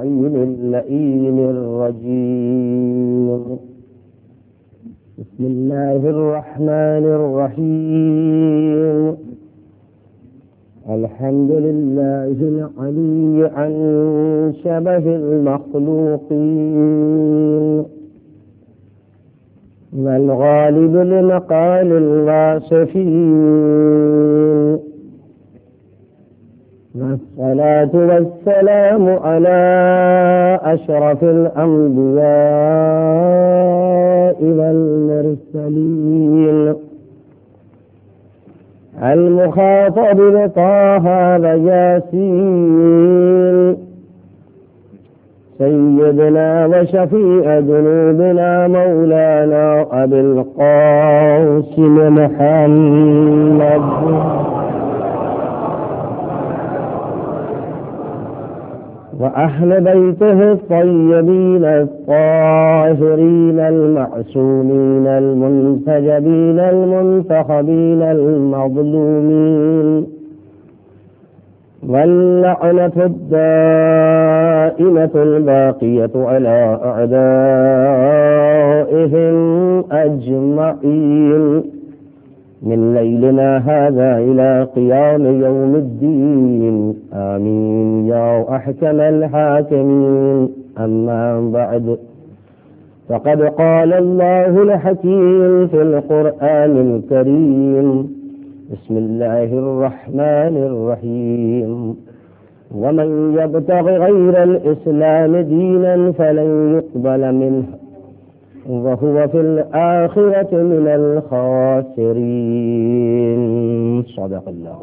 اللعين اللئيم الرجيم. بسم الله الرحمن الرحيم. الحمد لله العلي عن شبه المخلوقين والغالب لمقال الواصفين، والصلاة والسلام على أشرف الأنبياء والمرسلين المخاطب بطه وياسين سيدنا وشفيع ذنوبنا مولانا أبي القاسم محمد وأهل بيته الطيبين الطاهرين المعصومين المنتجبين المنتخبين المظلومين، واللعنة الدائمة الباقية على أعدائهم أجمعين من ليلنا هذا إلى قيام يوم الدين، آمين يا أحكم الحاكمين. أما بعد، فقد قال الله الحكيم في القرآن الكريم: بسم الله الرحمن الرحيم. ومن يبتغ غير الإسلام دينا فلن يقبل منه وهو في الآخرة من الخاسرين. صدق الله.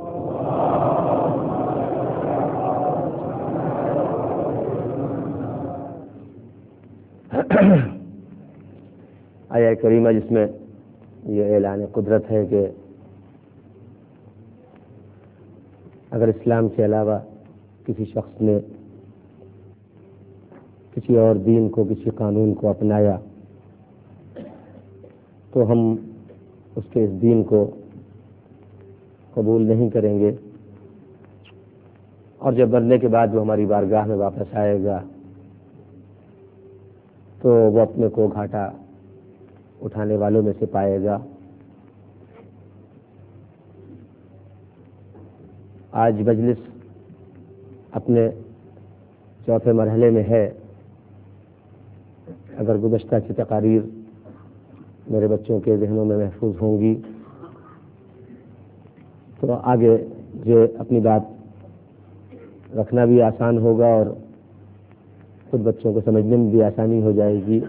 آیہ کریمہ جس میں یہ اعلان قدرت ہے کہ اگر اسلام کے علاوہ کسی شخص نے کسی اور دین کو، کسی قانون کو اپنایا تو ہم اس کے اس دین کو قبول نہیں کریں گے، اور جب مرنے کے بعد وہ ہماری بارگاہ میں واپس آئے گا تو وہ اپنے کو گھاٹا اٹھانے والوں میں سے پائے گا۔ آج مجلس اپنے چوتھے مرحلے میں ہے۔ اگر گزشتہ کی تقاریر میرے بچوں کے ذہنوں میں محفوظ ہوں گی تو آگے جو اپنی بات رکھنا بھی آسان ہوگا اور خود بچوں کو سمجھنے میں بھی آسانی ہو جائے گی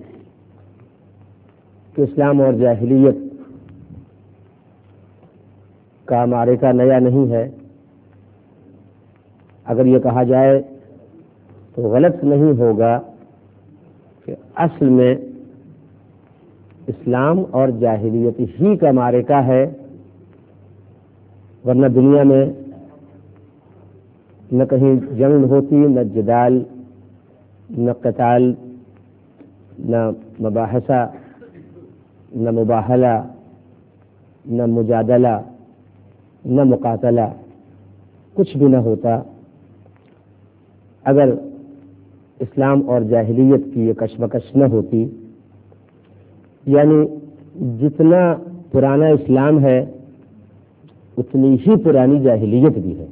کہ اسلام اور جاہلیت کا معرکہ نیا نہیں ہے۔ اگر یہ کہا جائے تو غلط نہیں ہوگا کہ اصل میں اسلام اور جاہلیت ہی کا معرکہ ہے، ورنہ دنیا میں نہ کہیں جنگ ہوتی، نہ جدال، نہ قتال، نہ مباحثہ، نہ مباہلہ، نہ مجادلہ، نہ مقاتلہ، کچھ بھی نہ ہوتا اگر اسلام اور جاہلیت کی یہ کشمکش نہ ہوتی۔ یعنی جتنا پرانا اسلام ہے اتنی ہی پرانی جاہلیت بھی ہے۔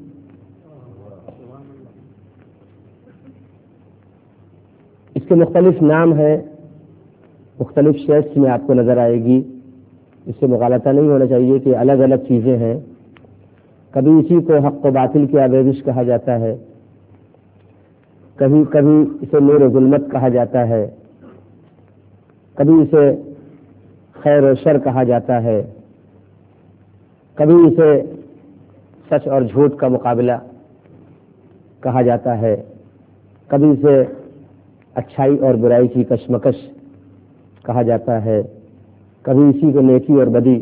اس کے مختلف نام ہیں، مختلف شیپس میں آپ کو نظر آئے گی، اس سے مغالطہ نہیں ہونا چاہیے کہ الگ الگ چیزیں ہیں۔ کبھی اسی کو حق و باطل کی آمیزش کہا جاتا ہے، کبھی کبھی اسے نور و ظلمت کہا جاتا ہے، کبھی اسے خیر و شر کہا جاتا ہے، کبھی اسے سچ اور جھوٹ کا مقابلہ کہا جاتا ہے، کبھی اسے اچھائی اور برائی کی کشمکش کہا جاتا ہے، کبھی اسی کو نیکی اور بدی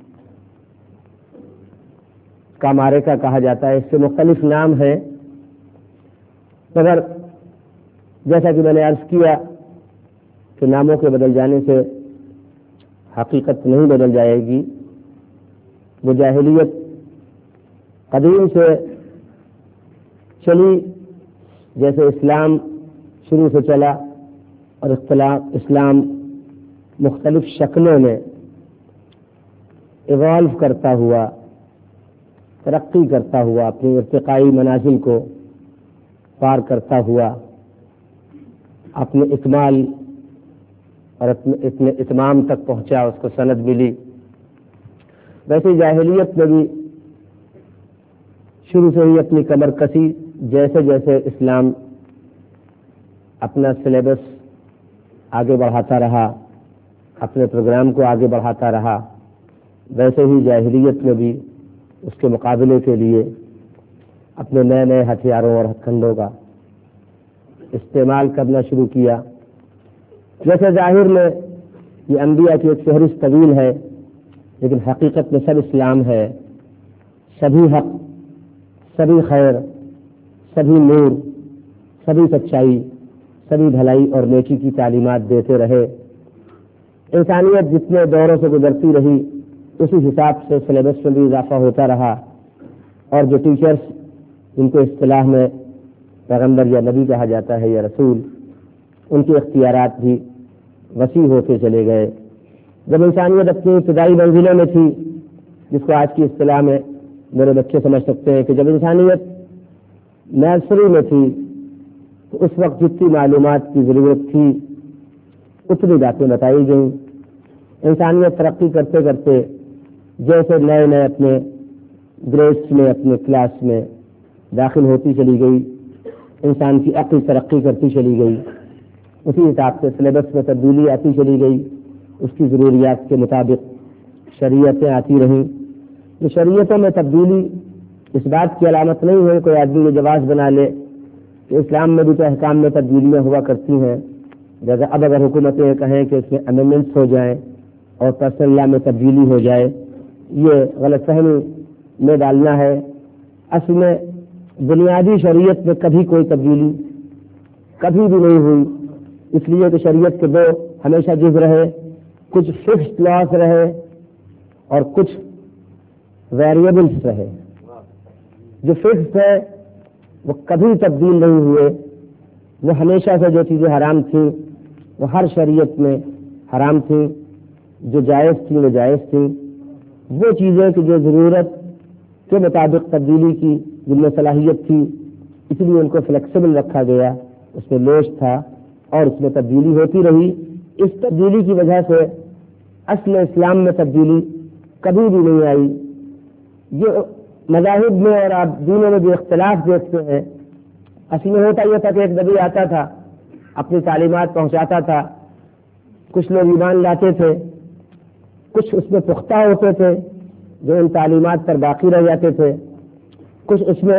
کا معرکہ کہا جاتا ہے۔ اس سے مختلف نام ہیں، مگر جیسا کہ میں نے عرض کیا کہ ناموں کے بدل جانے سے حقیقت نہیں بدل جائے گی۔ وہ جاہلیت قدیم سے چلی، جیسے اسلام شروع سے چلا اور اسلام مختلف شکلوں میں ایوالو کرتا ہوا، ترقی کرتا ہوا، اپنی ارتقائی منازل کو پار کرتا ہوا اپنے اکمال اور اپنے اتمام تک پہنچا، اس کو سند ملی۔ ویسے جاہلیت میں بھی شروع سے ہی اپنی کمر کسی، جیسے جیسے اسلام اپنا سلیبس آگے بڑھاتا رہا، اپنے پروگرام کو آگے بڑھاتا رہا، ویسے ہی جاہلیت میں بھی اس کے مقابلے کے لیے اپنے نئے نئے ہتھیاروں اور ہتھکنڈوں کا استعمال کرنا شروع کیا۔ جیسے ظاہر میں یہ انبیاء کی ایک فہرست طویل ہے، لیکن حقیقت میں سب اسلام ہے، سبھی حق، سبھی خیر، سبھی نور، سبھی سچائی، سبھی بھلائی اور نیکی کی تعلیمات دیتے رہے۔ انسانیت جتنے دوروں سے گزرتی رہی اسی حساب سے سلیبس میں بھی اضافہ ہوتا رہا، اور جو ٹیچرز جن کو اصطلاح میں پیغمبر یا نبی کہا جاتا ہے یا رسول، ان کے اختیارات بھی وسیع ہوتے چلے گئے۔ جب انسانیت اپنی ابتدائی منزلوں میں تھی، جس کو آج کی اصطلاح میں میرے بچے سمجھ سکتے ہیں کہ جب انسانیت نرسری میں تھی تو اس وقت جتنی معلومات کی ضرورت تھی اتنی باتیں بتائی گئیں۔ انسانیت ترقی کرتے کرتے جیسے نئے نئے اپنے گریڈس میں، اپنے کلاس میں داخل ہوتی چلی گئی، انسان کی عقل ترقی کرتی چلی گئی، اسی حساب سے سلیبس میں تبدیلی آتی چلی گئی، اس کی ضروریات کے مطابق شریعتیں آتی رہیں۔ یہ شریعتوں میں تبدیلی اس بات کی علامت نہیں ہے کوئی آدمی یہ جواز بنا لے کہ اسلام میں بھی تو احکام میں تبدیلیاں ہوا کرتی ہیں، جیسے اب اگر حکومتیں کہیں کہ اس میں امینڈمنٹس ہو جائیں اور پرسنل لا میں تبدیلی ہو جائے، یہ غلط فہمی میں ڈالنا ہے۔ اصل میں بنیادی شریعت میں کبھی کوئی تبدیلی کبھی بھی نہیں ہوئی، اس لیے کہ شریعت کے دو ہمیشہ جز رہے، کچھ فکسڈ لاس رہے اور کچھ ویریبلس رہے۔ جو فکسڈ ہے وہ کبھی تبدیل نہیں ہوئے، وہ ہمیشہ سے جو چیزیں حرام تھیں وہ ہر شریعت میں حرام تھیں، جو جائز تھیں وہ جائز تھیں۔ وہ چیزیں کہ جو ضرورت کے مطابق تبدیلی کی جن میں صلاحیت تھی، اس لیے ان کو فلیکسیبل رکھا گیا، اس میں لوچ تھا اور اس میں تبدیلی ہوتی رہی۔ اس تبدیلی کی وجہ سے اصل اسلام میں تبدیلی کبھی بھی نہیں آئی۔ یہ مذاہب میں اور آپ دینوں میں جو اختلاف دیکھتے ہیں، اصل میں ہوتا یہ تھا کہ ایک نبی آتا تھا، اپنی تعلیمات پہنچاتا تھا، کچھ لوگ ایمان لاتے تھے، کچھ اس میں پختہ ہوتے تھے جو ان تعلیمات پر باقی رہ جاتے تھے، کچھ اس میں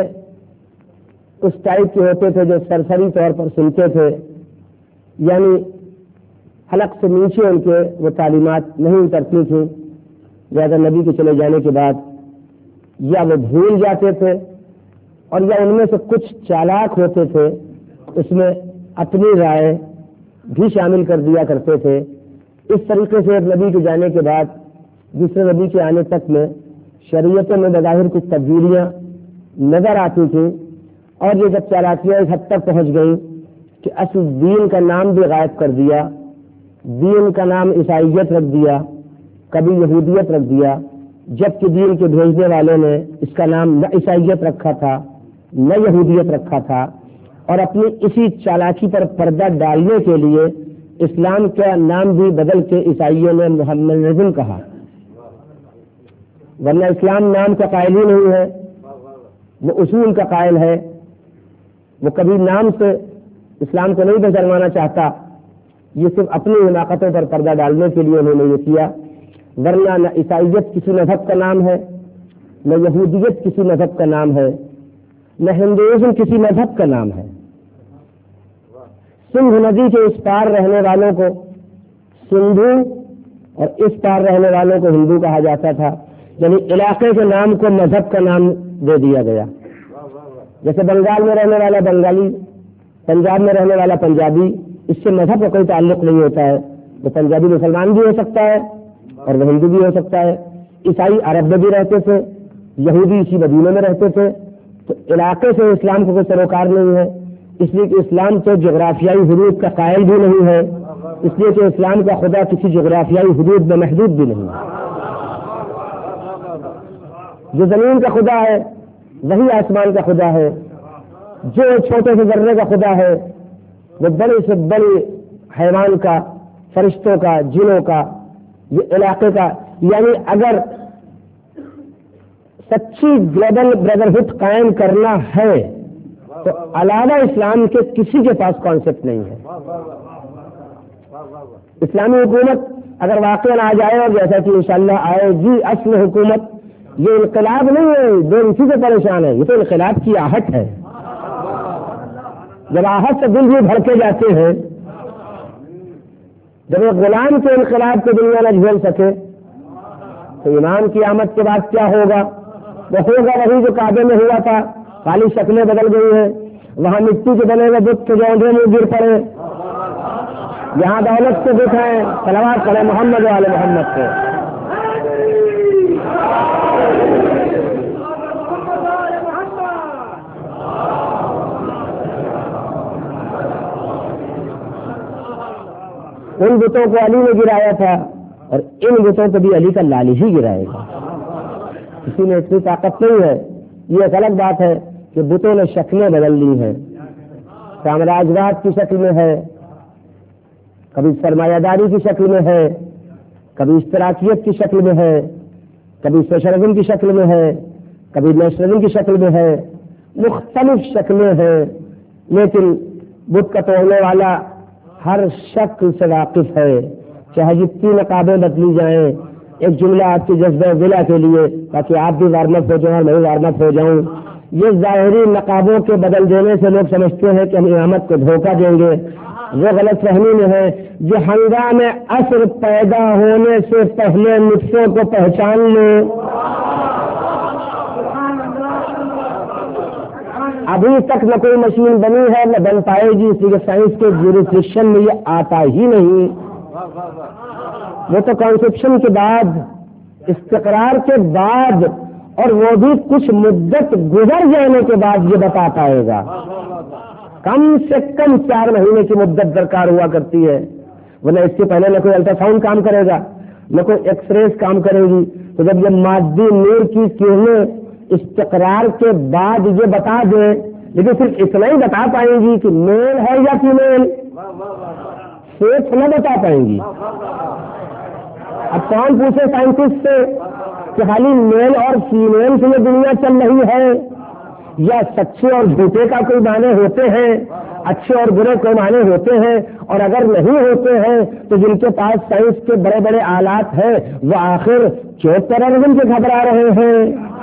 اس ٹائپ کے ہوتے تھے جو سرسری طور پر سنتے تھے، یعنی حلق سے نیچے ان کے وہ تعلیمات نہیں اترتی تھیں، لہذا نبی کے چلے جانے کے بعد یا وہ بھول جاتے تھے اور یا ان میں سے کچھ چالاک ہوتے تھے، اس میں اپنی رائے بھی شامل کر دیا کرتے تھے۔ اس طریقے سے ایک نبی کے جانے کے بعد دوسرے نبی کے آنے تک میں شریعتوں میں بظاہر کچھ تبدیلیاں نظر آتی تھیں، اور یہ جب چالاکیاں اس حد تک پہنچ گئیں کہ اصل دین کا نام بھی غائب کر دیا، دین کا نام عیسائیت رکھ دیا، کبھی یہودیت رکھ دیا، جبکہ دین کے بھیجنے والوں نے اس کا نام نہ عیسائیت رکھا تھا نہ یہودیت رکھا تھا، اور اپنی اسی چالاکی پر پردہ ڈالنے کے لیے اسلام کا نام بھی بدل کے عیسائیوں نے محمدزم کہا، ورنہ اسلام نام کا قائل ہی نہیں ہے، وہ اصول کا قائل ہے، وہ کبھی نام سے اسلام کو نہیں بشرمانا چاہتا، یہ صرف اپنی حماقتوں پر پردہ ڈالنے کے لیے انہوں نے یہ کیا، ورنہ نہ عیسائیت کسی مذہب کا نام ہے، نہ یہودیت کسی مذہب کا نام ہے، نہ ہندوازم کسی مذہب کا نام ہے۔ سندھ ندی کے اس پار رہنے والوں کو سندھو اور اس پار رہنے والوں کو ہندو کہا جاتا تھا، یعنی علاقے کے نام کو مذہب کا نام دے دیا گیا۔ جیسے بنگال میں رہنے والا بنگالی، پنجاب میں رہنے والا پنجابی، اس سے مذہب کا کوئی تعلق نہیں ہوتا ہے، وہ پنجابی مسلمان بھی ہو سکتا ہے اور وہ ہندو بھی ہو سکتا ہے۔ عیسائی عرب میں بھی رہتے تھے، یہودی اسی مدینے میں رہتے تھے، تو علاقے سے اسلام کو کوئی سروکار نہیں ہے، اس لیے کہ اسلام تو جغرافیائی حدود کا قائل بھی نہیں ہے، اس لیے کہ اسلام کا خدا کسی جغرافیائی حدود میں محدود بھی نہیں ہے۔ جو زمین کا خدا ہے وہی آسمان کا خدا ہے، جو چھوٹے سے ذرے کا خدا ہے وہ بڑے سے بڑے حیوان کا، فرشتوں کا، جنوں کا، یہ علاقے کا۔ یعنی اگر سچی گلوبل بردرہڈ قائم کرنا ہے تو علاوہ اسلام کے کسی کے پاس کانسیپٹ نہیں ہے۔ اسلامی حکومت اگر واقعا آ جائے اور جیسا کہ انشاءاللہ آئے گی اصل حکومت، یہ انقلاب نہیں ہے، جو اسی سے پریشان ہے، یہ تو انقلاب کی آہٹ ہے۔ جب آہٹ سے دل بھی بھڑکے جاتے ہیں، جب ایک غلام کے انقلاب کو دنیا نہ جھیل سکے تو امام کی آمد کے بعد کیا ہوگا؟ وہ ہوگا وہی جو کعبے میں ہوا تھا، خالی شکلیں بدل گئی ہیں، وہاں مٹی کے بنے ہوئے بت کے جوڑے میں گر پڑے، یہاں دولت کے بت ہیں، صلوات پڑھے محمد والے محمد کے۔ ان بتوں کو علی نے گرایا تھا اور ان بتوں کو بھی علی کا لال ہی گرائے گا، کسی میں اتنی طاقت نہیں ہے۔ یہ ایک الگ بات ہے کہ بتوں نے شکلیں بدل لی ہیں، سامراجواد کی شکل میں ہے، کبھی سرمایہ داری کی شکل میں ہے، کبھی اشتراکیت کی شکل میں ہے، کبھی سوشلزم کی شکل میں ہے، کبھی نیشنلزم کی شکل میں ہے، مختلف شکلیں ہیں، لیکن بت کا توڑنے والا ہر شکل سے واقف ہے، چاہے جتنی نقابیں بدلی جائیں۔ ایک جملہ آپ کے جذبہ ضلع کے لیے تاکہ آپ بھی وارم اپ ہو جائیں اور میں بھی وارم اپ ہو جاؤں۔ یہ ظاہری نقابوں کے بدل دینے سے لوگ سمجھتے ہیں کہ ہم امامت کو دھوکہ دیں گے، وہ غلط فہمی میں ہے۔ جو ہنگام عصر پیدا ہونے سے پہلے نسخوں کو پہچان لو، ابھی تک نہ کوئی مشین بنی ہے نہ بن پائے گی، اس لیے سائنس کے جیورسڈکشن میں یہ آتا ہی نہیں۔ وہ تو کانسیپشن کے بعد، استقرار کے بعد، اور وہ بھی کچھ مدت گزر جانے کے بعد یہ بتا پائے گا۔ کم سے کم 4 مہینے کی مدت درکار ہوا کرتی ہے، ورنہ اس سے پہلے نہ کوئی الٹرا ساؤنڈ کام کرے گا نہ کوئی ایکس ریز کام کرے گی۔ تو جب یہ مادی نور کی کرنیں استقرار کے بعد یہ بتا دیں، لیکن صرف اتنا ہی بتا پائیں گی کہ میل ہے یا فیمیل، سیکس نہ بتا پائیں گی۔ اب کون پوچھے سائنٹسٹ سے کہ خالی میل اور فیمیل سے یہ دنیا چل رہی ہے یا سچے اور جھوٹے کا کوئی معنی ہوتے ہیں، اچھے اور برے کوئی معنی ہوتے ہیں، اور اگر نہیں ہوتے ہیں تو جن کے پاس سائنس کے بڑے بڑے آلات ہیں وہ آخر کیوں ٹیررزم سے گھبرا رہے ہیں؟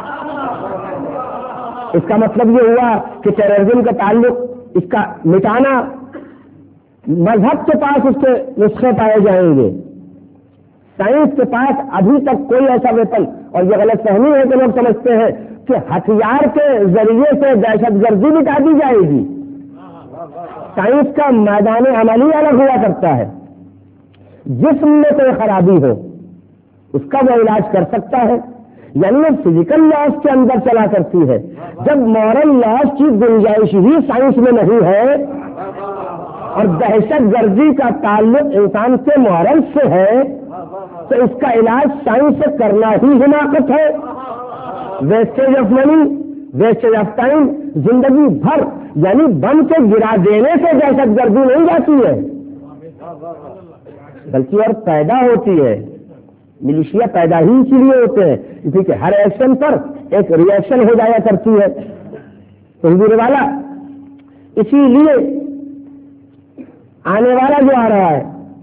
اس کا مطلب یہ ہوا کہ ٹیررزم کا تعلق، اس کا مٹانا، مذہب کے پاس اس کے نسخے پائے جائیں گے، سائنس کے پاس ابھی تک کوئی ایسا ویپن، اور یہ غلط فہمی ہے کہ لوگ سمجھتے ہیں کہ ہتھیار کے ذریعے سے دہشت گردی مٹا دی جائے گی۔ سائنس کا میدان عملی الگ ہوا کرتا ہے، جسم میں کوئی خرابی ہو اس کا وہ علاج کر سکتا ہے، یعنی وہ فزیکل لاس کے اندر چلا کرتی ہے۔ جب مورل لاس کی گنجائش ہی سائنس میں نہیں ہے اور دہشت گردی کا تعلق انسان کے مورل سے ہے تو اس کا علاج سائنس سے کرنا ہی حماقت ہے، wastage of money, wastage of time. زندگی بھر یعنی بم کے گرا دینے سے دہشت گردی نہیں جاتی ہے، بلکہ اور پیدا ہوتی ہے۔ ملیشیا پیدا ہی اسی لیے ہوتے ہیں، اسی کہ ہر ایکشن پر ایک ری ایکشن ہو جایا کرتی ہے۔ حضور والا اسی لیے آنے والا جو آ رہا ہے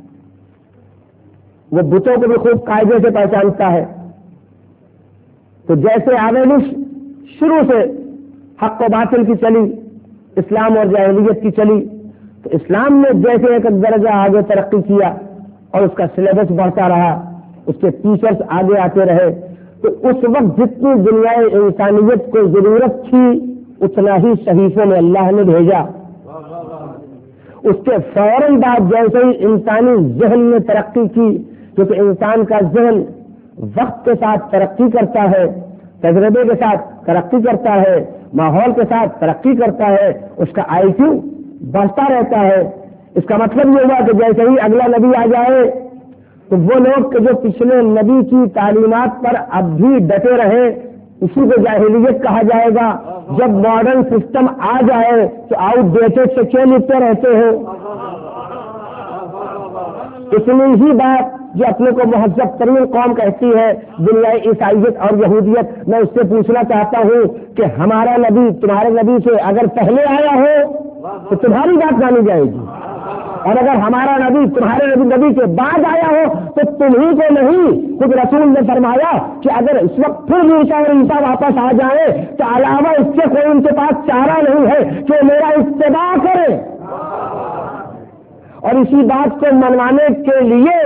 وہ بتوں کو بھی خوب قاعدے سے پہچانتا ہے۔ تو جیسے آویلش شروع سے حق و باطل کی چلی، اسلام اور جاہلیت کی چلی، تو اسلام نے جیسے ایک درجہ آگے ترقی کیا اور اس کا سلیبس بڑھتا رہا، اس کے ٹیچرز آگے آتے رہے، تو اس وقت جتنی دنیا انسانیت کو ضرورت تھی اتنا ہی صحیفوں میں اللہ نے بھیجا۔ اس کے فوراً بعد جیسے ہی انسانی ذہن نے ترقی کی، کیونکہ انسان کا ذہن وقت کے ساتھ ترقی کرتا ہے، تجربے کے ساتھ ترقی کرتا ہے، ماحول کے ساتھ ترقی کرتا ہے، اس کا آئی کیو بڑھتا رہتا ہے۔ اس کا مطلب یہ ہوا کہ جیسے ہی اگلا نبی آ جائے تو وہ لوگ کہ جو پچھلے نبی کی تعلیمات پر اب بھی ڈٹے رہے، اسی کو جاہلیت کہا جائے گا۔ جب ماڈرن سسٹم آ جائے تو آؤٹ ڈیٹڈ سے کیوں لکھتے رہتے ہو؟ اتنی ہی بات جو اپنے کو مہذب ترین قوم کہتی ہے دنیا عیسائیت اور یہودیت، میں اس سے پوچھنا چاہتا ہوں کہ ہمارا نبی تمہارے نبی سے اگر پہلے آیا ہو تو تمہاری بات مانی جائے گی، اور اگر ہمارا نبی تمہارے نبی کے بعد آیا ہو تو تمہیں کو نہیں۔ خود رسول نے فرمایا کہ اگر اس وقت پھر موسیٰ اور عیسیٰ واپس آ جائے تو علاوہ اس کے کوئی ان کے پاس چارہ نہیں ہے کہ میرا اتباع کرے۔ اور اسی بات کو منوانے کے لیے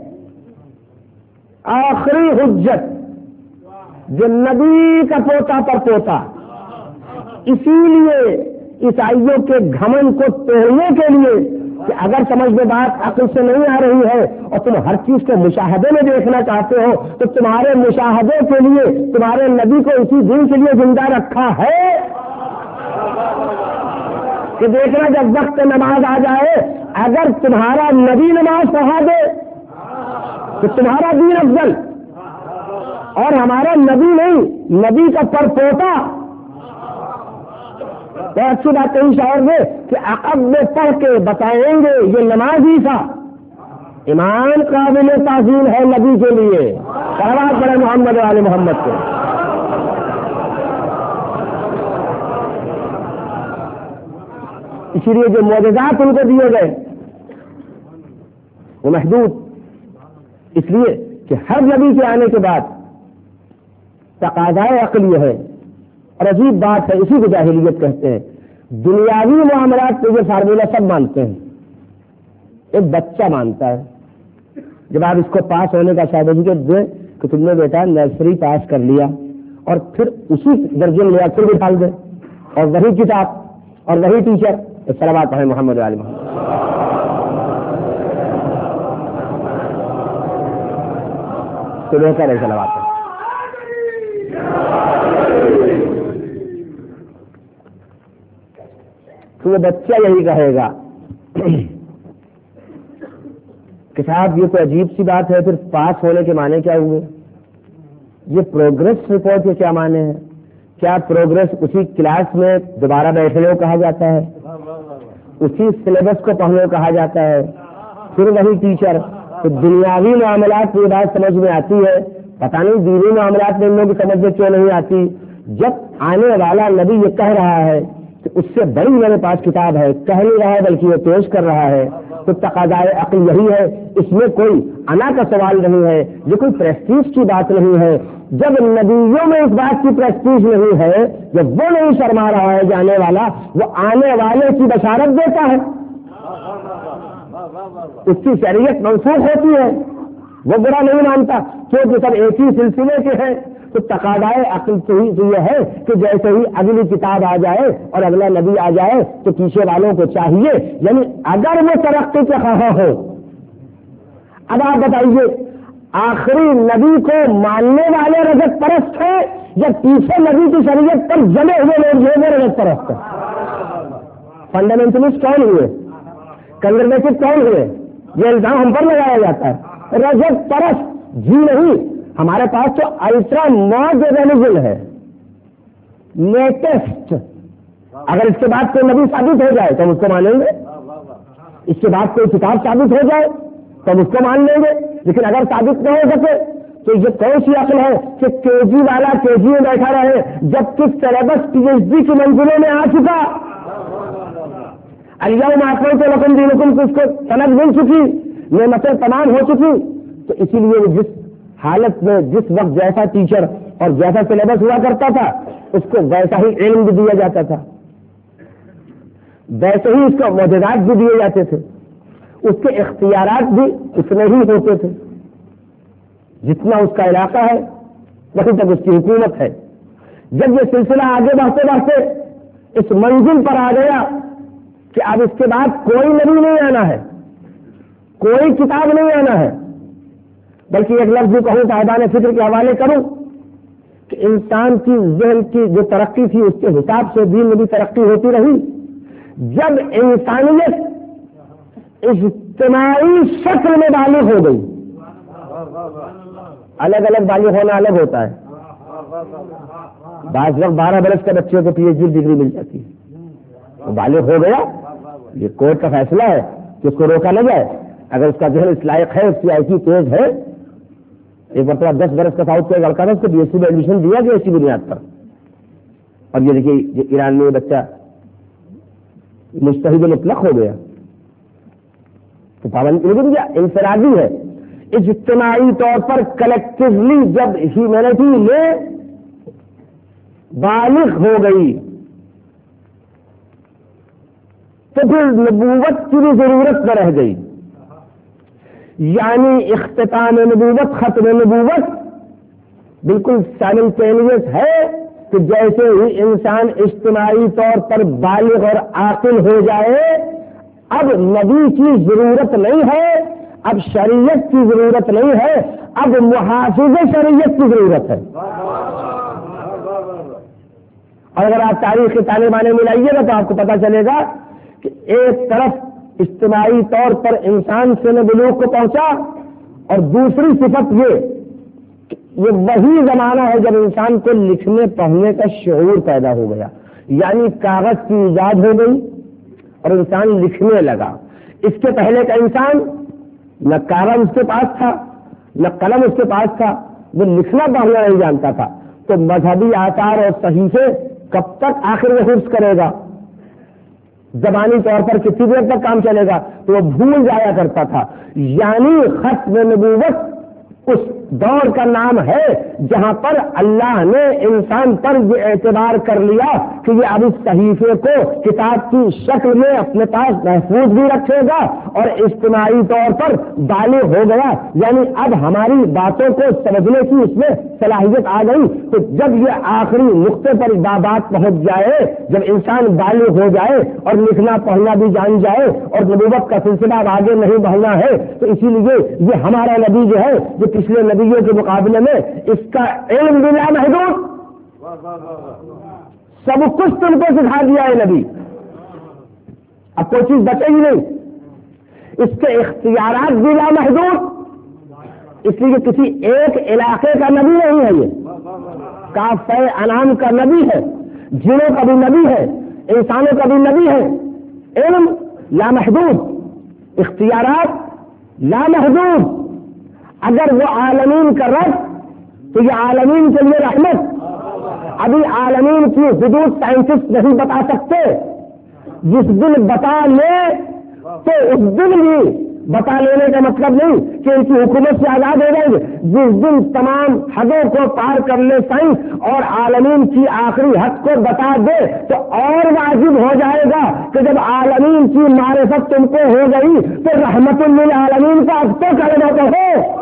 آخری حجت جو نبی کا پوتا پر پوتا، اسی لیے عیسائیوں کے گھمنڈ کو توڑنے کے لیے کہ اگر سمجھ میں بات عقل سے نہیں آ رہی ہے اور تم ہر چیز کو مشاہدے میں دیکھنا چاہتے ہو تو تمہارے مشاہدے کے لیے تمہارے نبی کو اسی دن کے لیے زندہ رکھا ہے کہ دیکھنا جب وقت نماز آ جائے اگر تمہارا نبی نماز پڑھا دے تو تمہارا دین افضل، اور ہمارا نبی نہیں، نبی کا پر پوتا۔ بہت اچھی بات کہی شاعر نے کہ عقب میں پڑھ کے بتائیں گے یہ نماز ہی تھا۔ ایمان قابل تعظیم ہے نبی کے لیے، صلوات پڑھیں محمد علی محمد کو۔ اسی لیے جو معجزات ان کو دیے گئے وہ محدود، اس لیے کہ ہر نبی کے آنے کے بعد تقاضائے عقل یہ ہے، اور عجیب بات ہے اسی کو جاہلیت کہتے ہیں۔ دنیاوی معاملات کے یہ فارمولہ سب مانتے ہیں، ایک بچہ مانتا ہے جب آپ اس کو پاس ہونے کا سرٹیفکیٹ دیں کہ تم نے بیٹا نرسری پاس کر لیا، اور پھر اسی درجے میں پھر بھی ڈال دیں، اور وہی کتاب اور وہی ٹیچر۔ صلوات پڑھیں محمد علی محمد۔ تو بہتر ہے صلوات پڑھیں۔ تو وہ بچہ یہی کہے گا کہ صاحب یہ تو عجیب سی بات ہے، پھر پاس ہونے کے معنی کیا ہوئے؟ یہ پروگرس رپورٹ کے کیا معنی ہے؟ کیا پروگرس اسی کلاس میں دوبارہ بیٹھنے کو کہا جاتا ہے، اسی سلیبس کو پڑھنے کو کہا جاتا ہے، پھر وہی ٹیچر؟ تو دنیاوی معاملات میں بات سمجھ میں آتی ہے، پتہ نہیں دینی معاملات میں ان لوگوں کی سمجھ میں کیوں نہیں آتی۔ جب آنے والا نبی یہ کہہ رہا ہے کہ اس سے بڑی میرے پاس کتاب ہے، کہہ نہیں رہا ہے بلکہ یہ پیش کر رہا ہے، تو تقاضائے عقل یہی ہے۔ اس میں کوئی انا کا سوال نہیں ہے، یہ کوئی پریسٹیج کی بات نہیں ہے۔ جب نبیوں میں اس بات کی پریسٹیج نہیں ہے، جب وہ نہیں شرما رہا ہے جانے والا، وہ آنے والے کی بشارت دیتا ہے، اس کی شریعت منسوخ ہوتی ہے، وہ برا نہیں مانتا کیونکہ سب ایک ہی سلسلے کے ہیں۔ تو تقاضائے عقل تو یہ ہے کہ جیسے ہی اگلی کتاب آ جائے اور اگلا نبی آ جائے تو پیچھے والوں کو چاہیے، یعنی اگر وہ ترقی کے خواہاں ہو۔ اب آپ بتائیے آخری نبی کو ماننے والے رجت پرست ہیں یا پیچھے نبی کی شریعت پر جمے ہوئے لوگ یہ رجت پرست ہیں؟ فنڈامنٹلسٹ کون ہوئے؟ کنزرویٹو کون ہوئے؟ یہ الزام ہم پر لگایا جاتا ہے رجت پرست جی نہیں۔ ہمارے پاس تو الٹرا ماڈرنزم ہے، لیٹسٹ۔ اگر اس کے بعد کوئی نبی ثابت ہو جائے تو ہم اس کو مانیں گے، اس کے بعد کوئی کتاب ثابت ہو جائے تو ہم اس کو مان لیں گے، لیکن اگر ثابت نہ ہو سکے تو یہ کون سی عقل ہے کہ کے جی والا کے جی میں بیٹھا رہے جبکہ سلیبس پی ایچ ڈی کی منزلوں میں آ چکا؟ الیوم اکملت لکم دینکم اس کو سند مل چکی، نعمتیں تمام ہو چکی۔ تو اسی لیے وہ جس حالت میں جس وقت جیسا ٹیچر اور جیسا سلیبس ہوا کرتا تھا اس کو ویسا ہی علم بھی دیا جاتا تھا، ویسے ہی اس کو معجزات بھی دیے جاتے تھے، اس کے اختیارات بھی اتنے ہی ہوتے تھے، جتنا اس کا علاقہ ہے وہیں تک اس کی حکومت ہے۔ جب یہ سلسلہ آگے بڑھتے بڑھتے اس منزل پر آ گیا کہ اب اس کے بعد کوئی نبی نہیں آنا ہے، کوئی کتاب نہیں آنا ہے، بلکہ ایک لفظ بھی کہوں صاحبان فکر کے حوالے کروں کہ انسان کی ذہن کی جو ترقی تھی اس کے حساب سے دین میں بھی ترقی ہوتی رہی، جب انسانیت اجتماعی شکل میں بالغ ہو گئی، الگ الگ بالغ ہونا الگ ہوتا ہے، بعض وقت 12 برس کے بچے کو PhD ڈگری مل جاتی ہے، وہ بالغ ہو گیا، یہ کورٹ کا فیصلہ ہے کہ اس کو روکا نہ جائے، اگر اس کا ذہن اس لائق ہے، اس کی IQ تیز ہے۔ ایک مرتبہ 10 برس کا ساؤتھ کا لڑکا تھا، اس کو BSc میں ایڈمیشن دیا گیا اسی بنیاد پر، اور یہ دیکھیے ایران میں بچہ مجتہد مطلق ہو گیا، تو پابند لیکن یہ انفرادی ہے۔ اجتماعی طور پر کلیکٹیولی جب ہیومینٹی میں بالغ ہو گئی تو پھر نبوت کی بھی ضرورت نہ رہ گئی، یعنی اختتام نبوت، ختم نبوت بالکل سائملٹینیس ہے کہ جیسے ہی انسان اجتماعی طور پر بالغ اور عاقل ہو جائے، اب نبی کی ضرورت نہیں ہے، اب شریعت کی ضرورت نہیں ہے، اب محافظ شریعت کی ضرورت ہے۔ اور اگر آپ تاریخ کے تانے بانے ملائیے گا تو آپ کو پتا چلے گا کہ ایک طرف اجتماعی طور پر انسان سے بلوغ کو پہنچا، اور دوسری صفت یہ وہی زمانہ ہے جب انسان کو لکھنے پڑھنے کا شعور پیدا ہو گیا، یعنی کاغذ کی ایجاد ہو گئی اور انسان لکھنے لگا۔ اس کے پہلے کا انسان نہ کاغذ اس کے پاس تھا نہ قلم اس کے پاس تھا، وہ لکھنا پڑھنا نہیں جانتا تھا، تو مذہبی آثار اور صحیفے کب تک آخر میں حفظ کرے گا؟ زبانی طور پر کتنی دیر تک کام چلے گا؟ تو وہ بھول جایا کرتا تھا۔ یعنی ختم نبوت اس دور کا نام ہے جہاں پر اللہ نے انسان پر یہ اعتبار کر لیا کہ یہ اب اس صحیفے کو کتاب کی شکل میں اپنے پاس محفوظ بھی رکھے گا اور اجتماعی طور پر بالغ ہو گیا، یعنی اب ہماری باتوں کو سمجھنے کی اس میں صلاحیت آ گئی۔ تو جب یہ آخری نقطے پر بات پہنچ جائے، جب انسان بالغ ہو جائے اور لکھنا پڑھنا بھی جان جائے اور نبوت کا سلسلہ اب آگے نہیں بڑھنا ہے، تو اسی لیے یہ ہمارا نبی جو ہے جو پچھلے نبیوں کے مقابلے میں اس کا علم بھی لامحدود، سب کچھ تم کو سکھا دیا ہے نبی، اب کوئی چیز بچے ہی نہیں، اس کے اختیارات بھی لامحدود، اس لیے کسی ایک علاقے کا نبی نہیں ہے، یہ کافہ انعام کا نبی ہے، جنوں کا بھی نبی ہے، انسانوں کا بھی نبی ہے۔ علم لامحدود، اختیارات لامحدود، اگر وہ عالمین کا رب تو یہ عالمین کے لیے رحمت۔ ابھی عالمین کی حدود سائنٹسٹ نہیں بتا سکتے، جس دن بتا لے تو اس دن بھی بتا لینے کا مطلب نہیں کہ ان کی حکومت سے آزاد ہو جائیں گے، جس دن تمام حدوں کو پار کر لے سائنس اور عالمین کی آخری حد کو بتا دے تو اور واجب ہو جائے گا کہ جب عالمین کی معرفت تم کو ہو گئی تو رحمت للعالمین کا اب تو کلمہ کہو۔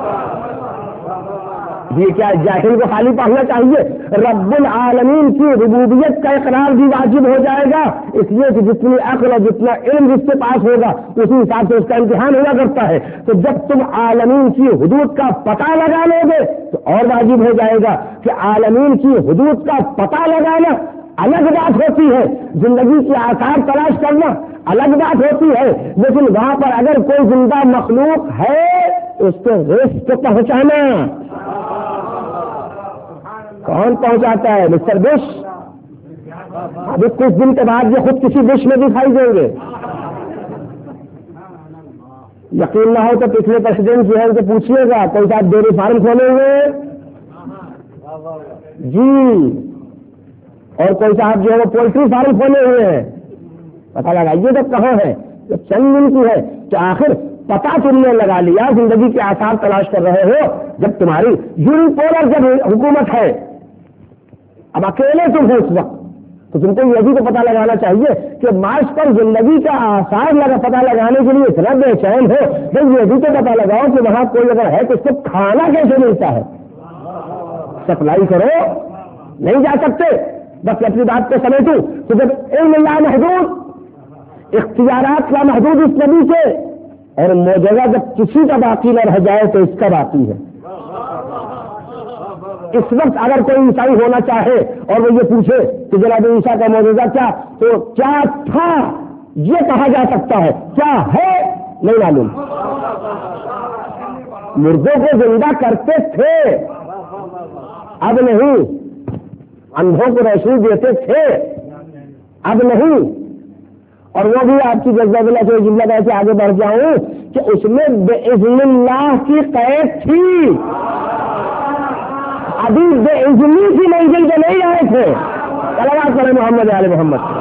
یہ کیا جاہل کو خالی پڑھنا چاہیے؟ رب العالمین کی ربوبیت کا اقرار بھی واجب ہو جائے گا، اس لیے کہ جتنی عقل اور جتنا علم جس کے پاس ہوگا اسی حساب سے اس کا امتحان ہوا کرتا ہے۔ تو جب تم عالمین کی حدود کا پتہ لگا لو گے تو اور واجب ہو جائے گا کہ عالمین کی حدود کا پتہ لگانا الگ بات ہوتی ہے، زندگی کی آثار تلاش کرنا الگ بات ہوتی ہے، لیکن وہاں پر اگر کوئی زندہ مخلوق ہے اس کو رزق پہنچانا کون پہنچاتا ہے؟ Mister Bush. ابھی کچھ دن کے بعد یہ خود کسی بش میں دکھائی دیں گے، یقین نہ ہو تو پچھلے پریزیڈنٹ جو ہے ان سے پوچھیے گا کوئی صاحب ڈیری فارم کھولے ہوئے جی، اور کوئی صاحب جو ہے وہ پولٹری فارم کھولے ہوئے ہیں، پتہ لگائیے تو کہاں ہے؟ جب چند دن کی ہے تو آخر پتا تم نے لگا لیا، زندگی کے آثار تلاش کر رہے ہو، جب تمہاری یونیپولر جب حکومت ہے، اب اکیلے تم ہو اس وقت، تو تم کو یہ بھی تو پتا لگانا چاہیے کہ مارس پر زندگی کا آثار پتا لگانے کے لیے اتنا بے چین ہو، بھائی یہ بھی تو پتا لگاؤ کہ وہاں کوئی اگر ہے تو اس کو کھانا کیسے ملتا ہے، سپلائی کرو، نہیں جا سکتے۔ بس اپنی بات کو سمیٹوں تو جب علم لامحدود، اختیارات لامحدود اس نبی سے، اور معجزہ جب کسی کا باقی نہ رہ جائے تو اس کا باقی ہے۔ اس وقت اگر کوئی عیسائی ہونا چاہے اور وہ یہ پوچھے کہ جناب عیسیٰ کا معجزہ کیا تو کیا تھا یہ کہا جا سکتا ہے، کیا ہے نہیں معلوم۔ مردوں کو زندہ کرتے تھے، اب نہیں، اندھوں کو روشنی دیتے تھے، اب نہیں۔ اور وہ بھی آپ کی جذبہ بلا سے جملہ کہہ کے آگے بڑھ جاؤں کہ اس میں بِإِذْنِ اللہ کی قید تھی، ابھی بے اذنی کی منزل پہ نہیں آئے تھے۔ صلوات کریں محمد آل محمد۔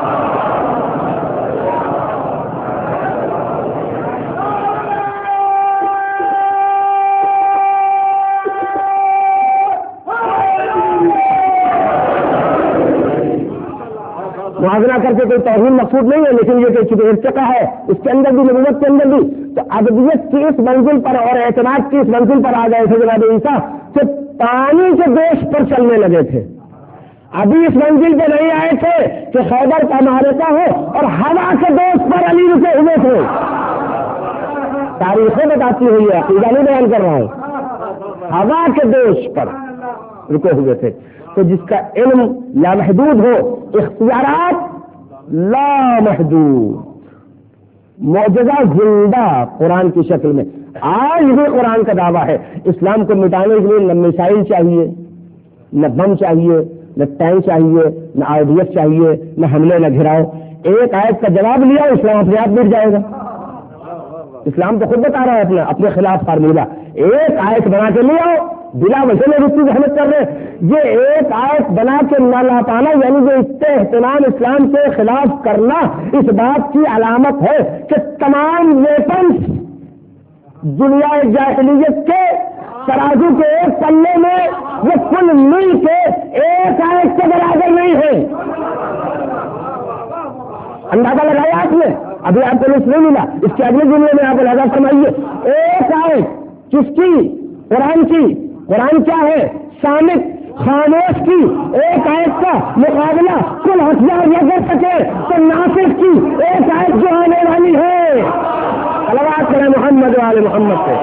موازنہ کر کے کوئی توہین مقصود نہیں ہے، لیکن یہ کہ چونکہ ارتقا ہے اس کے اندر بھی، نبوت کے اندر بھی، تو ابدیت کی اس منزل پر اور اعتماد کی اس منزل پر آ گئے تھے جناب عیسیٰ کہ پانی کے دوش پر چلنے لگے تھے۔ ابھی اس منزل پہ نہیں آئے تھے کہ خیبر کا معرکہ ہو اور ہوا کے دوش پر علی رکے ہوئے تھے۔ تاریخیں بتاتی ہوئی ہے، عقیدہ نہیں بیان کر رہا ہوں، ہوا کے دوش پر رکے ہوئے تھے۔ تو جس کا علم لامحدود ہو، اختیارات لامحدود، معجزہ زندہ قرآن کی شکل میں، آج بھی قرآن کا دعویٰ ہے اسلام کو مٹانے کے لیے نہ میسائل چاہیے، نہ بم چاہیے، نہ ٹینک چاہیے، نہ IDF چاہیے، نہ حملے نہ گھراؤ۔ ایک آیت کا جواب لیا اسلام اپنے آپ مٹ جائے گا۔ اسلام تو خود بتا رہا ہے اپنے خلاف فارمولہ، ایک آیت بنا کے لے آؤ، بلا وجہ میں رسی محنت کر رہے۔ یہ ایک آیت بنا کے نہ لا پانا یعنی جو اس سے احتمام اسلام کے خلاف کرنا، اس بات کی علامت ہے کہ تمام ویپنس دنیا جاہلیت کے ترازو کے ایک پلے میں وہ کل مل کے ایک آیت کے برابر نہیں ہے۔ اندازہ لگایا آپ نے؟ ابھی آپ کو لسٹ نہیں ملا، اس کے اگلے جملے میں آپ اندازہ سمجھیے، ایک آیت کس کی؟ قرآن کی۔ قرآن کیا ہے؟ صامت، خاموش کی ایک آیت کا مقابلہ کل ہتھیار نہ کر سکے تو ناصر کی ایک آیت جو آنے والی ہے۔ صلوات کریں محمد وآل محمد سے۔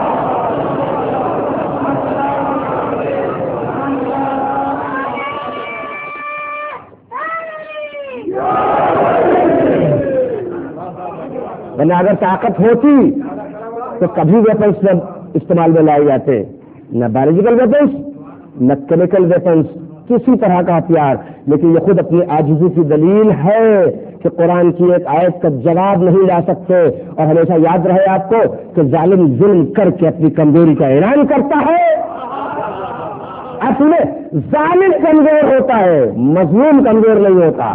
ورنہ اگر طاقت ہوتی تو کبھی ویپنس میں استعمال میں لائے جاتے، نہ بایولوجیکل ویپنس نہ کیمیکل ویپنس، کسی طرح کا ہتھیار۔ لیکن یہ خود اپنی عاجزی کی دلیل ہے کہ قرآن کی ایک آیت کا جواب نہیں لا سکتے۔ اور ہمیشہ یاد رہے آپ کو کہ ظالم ظلم کر کے اپنی کمزوری کا اعلان کرتا ہے، اصل میں ظالم کمزور ہوتا ہے، مظلوم کمزور نہیں ہوتا۔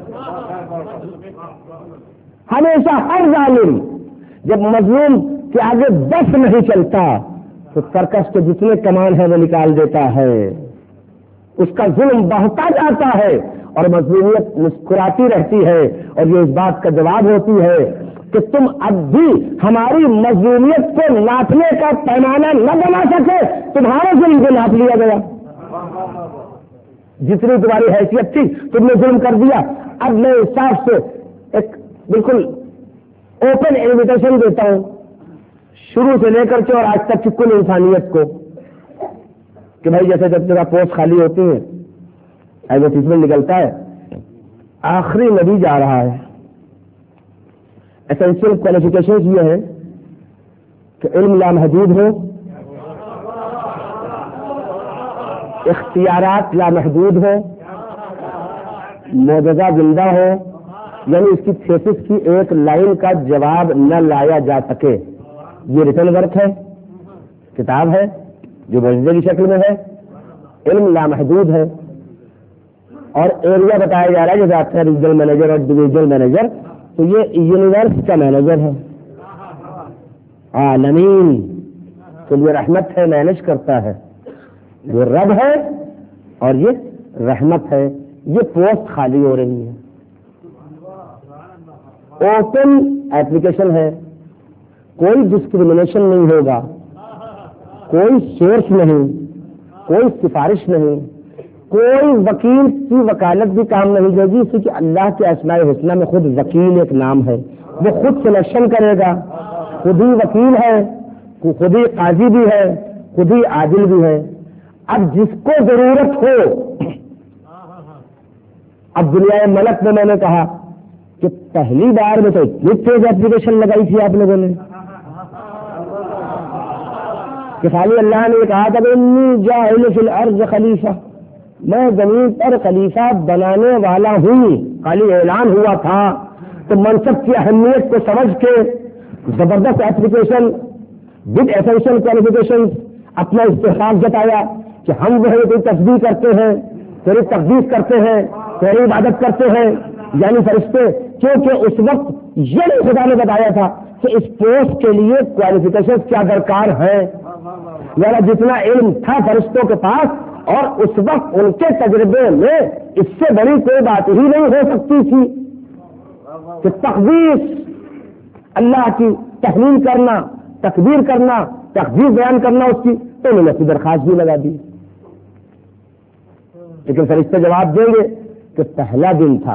ہمیشہ ہر ظالم جب مظلوم کے آگے بس نہیں چلتا تو سرکش کے جتنے کمان ہیں وہ نکال دیتا ہے، اس کا ظلم بڑھتا جاتا ہے اور مظلومیت مسکراتی رہتی ہے۔ اور یہ اس بات کا جواب ہوتی ہے کہ تم اب بھی ہماری مظلومیت کو ناپنے کا پیمانہ نہ بنا سکے، تمہارے ظلم کو ناپ لیا گیا۔ جتنی تمہاری حیثیت تھی تم نے ظلم کر دیا۔ اب میں اس حساب سے ایک بالکل اوپن انویٹیشن دیتا ہوں شروع سے لے کر کے اور آج تک کی کل انسانیت کو کہ بھائی جیسے جب جگہ پوسٹ خالی ہوتی ہے، ایڈورٹیزمنٹ نکلتا ہے، آخری نبی جا رہا ہے، اسینشیل کوالیفیکیشن یہ ہے کہ علم لامحدود ہو، اختیارات لامحدود ہو، معجزہ زندہ ہو، یعنی اس کی تھیسس کی ایک لائن کا جواب نہ لایا جا سکے۔ یہ ریٹن ورک ہے، کتاب ہے جو معجزے کی شکل میں ہے، علم لامحدود ہے، اور ایریا بتایا جا رہا ہے جیسے آپ کا ریجنل مینیجر اور ڈویژنل مینیجر، تو یہ یونیورس کا مینیجر ہے، عالمین کے لیے رحمت ہے، مینیج کرتا ہے، وہ رب ہے اور یہ رحمت ہے۔ یہ پوسٹ خالی ہو رہی ہے، اوپن ایپلیکیشن ہے، کوئی ڈسکریمنیشن نہیں ہوگا، کوئی سورس نہیں، کوئی سفارش نہیں، کوئی وکیل کی وکالت بھی کام نہیں دے گی، اسی کہ اللہ کے اسماء الحسنی میں خود وکیل ایک نام ہے، وہ خود سلیکشن کرے گا، خود ہی وکیل ہے، خود ہی قاضی بھی ہے، خود ہی عادل بھی ہے۔ اب جس کو ضرورت ہو اب دنیا ملک میں نے کہا کہ پہلی بار میں تو اتنی تیز اپلیکیشن لگائی تھی آپ لوگوں نے کہ خالی اللہ نے کہا تھا کہ انی جاعل فی الارض خلیفہ، میں زمین پر خلیفہ بنانے والا ہوں، خالی اعلان ہوا تھا تو منصب کی اہمیت کو سمجھ کے زبردست اپلیکیشن ود ایسنشل کوالیفیکیشن اپنا استحقاق جتایا کہ ہم جو ہے کوئی تصدیق کرتے ہیں، تیری تقدیس کرتے ہیں، تیری عبادت کرتے ہیں، یعنی فرشتے، کیونکہ اس وقت یہ خدا نے بتایا تھا کہ اس پوسٹ کے لیے کوالیفیکیشن کیا درکار ہے، میرا جتنا علم تھا فرشتوں کے پاس اور اس وقت ان کے تجربے میں اس سے بڑی کوئی بات ہی نہیں ہو سکتی تھی کہ تقدیس اللہ کی تحلیل کرنا، تکبیر کرنا، تقدیر بیان کرنا اس کی، تو انہوں نے اپنی درخواست بھی لگا دی. لیکن فرشتے جواب دیں گے کہ پہلا دن تھا،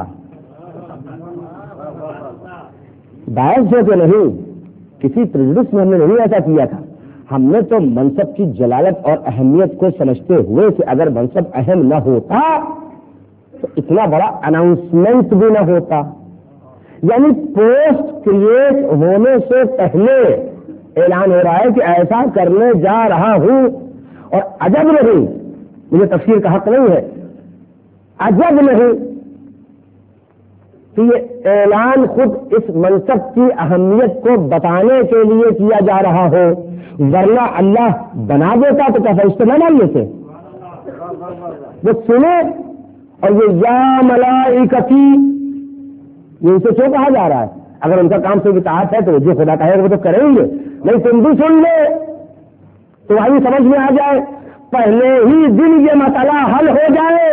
باعث سے تو نہیں، کسی پریجڈس میں ہم نے نہیں ایسا کیا تھا، ہم نے تو منصب کی جلالت اور اہمیت کو سمجھتے ہوئے کہ اگر منصب اہم نہ ہوتا تو اتنا بڑا اناؤنسمنٹ بھی نہ ہوتا، یعنی پوسٹ کریٹ ہونے سے پہلے اعلان ہو رہا ہے کہ ایسا کرنے جا رہا ہوں. اور عجب نہیں، مجھے تفسیر کا حق نہیں ہے، عجب نہیں کہ یہ اعلان خود اس منصب کی اہمیت کو بتانے کے لیے کیا جا رہا ہو، ورنہ اللہ بنا دیتا تو کیا فرشتے نہ مان لیتے؟ وہ سنے اور یہ یا ملائکتی، یہ اسے کیوں کہا جا رہا ہے؟ اگر ان کا کام سے اطاعت ہے تو جو خدا کہے گا وہ تو کریں گے، نہیں تم بھی سن لے تو وہی سمجھ میں آ جائے، پہلے ہی دن یہ مسئلہ حل ہو جائے.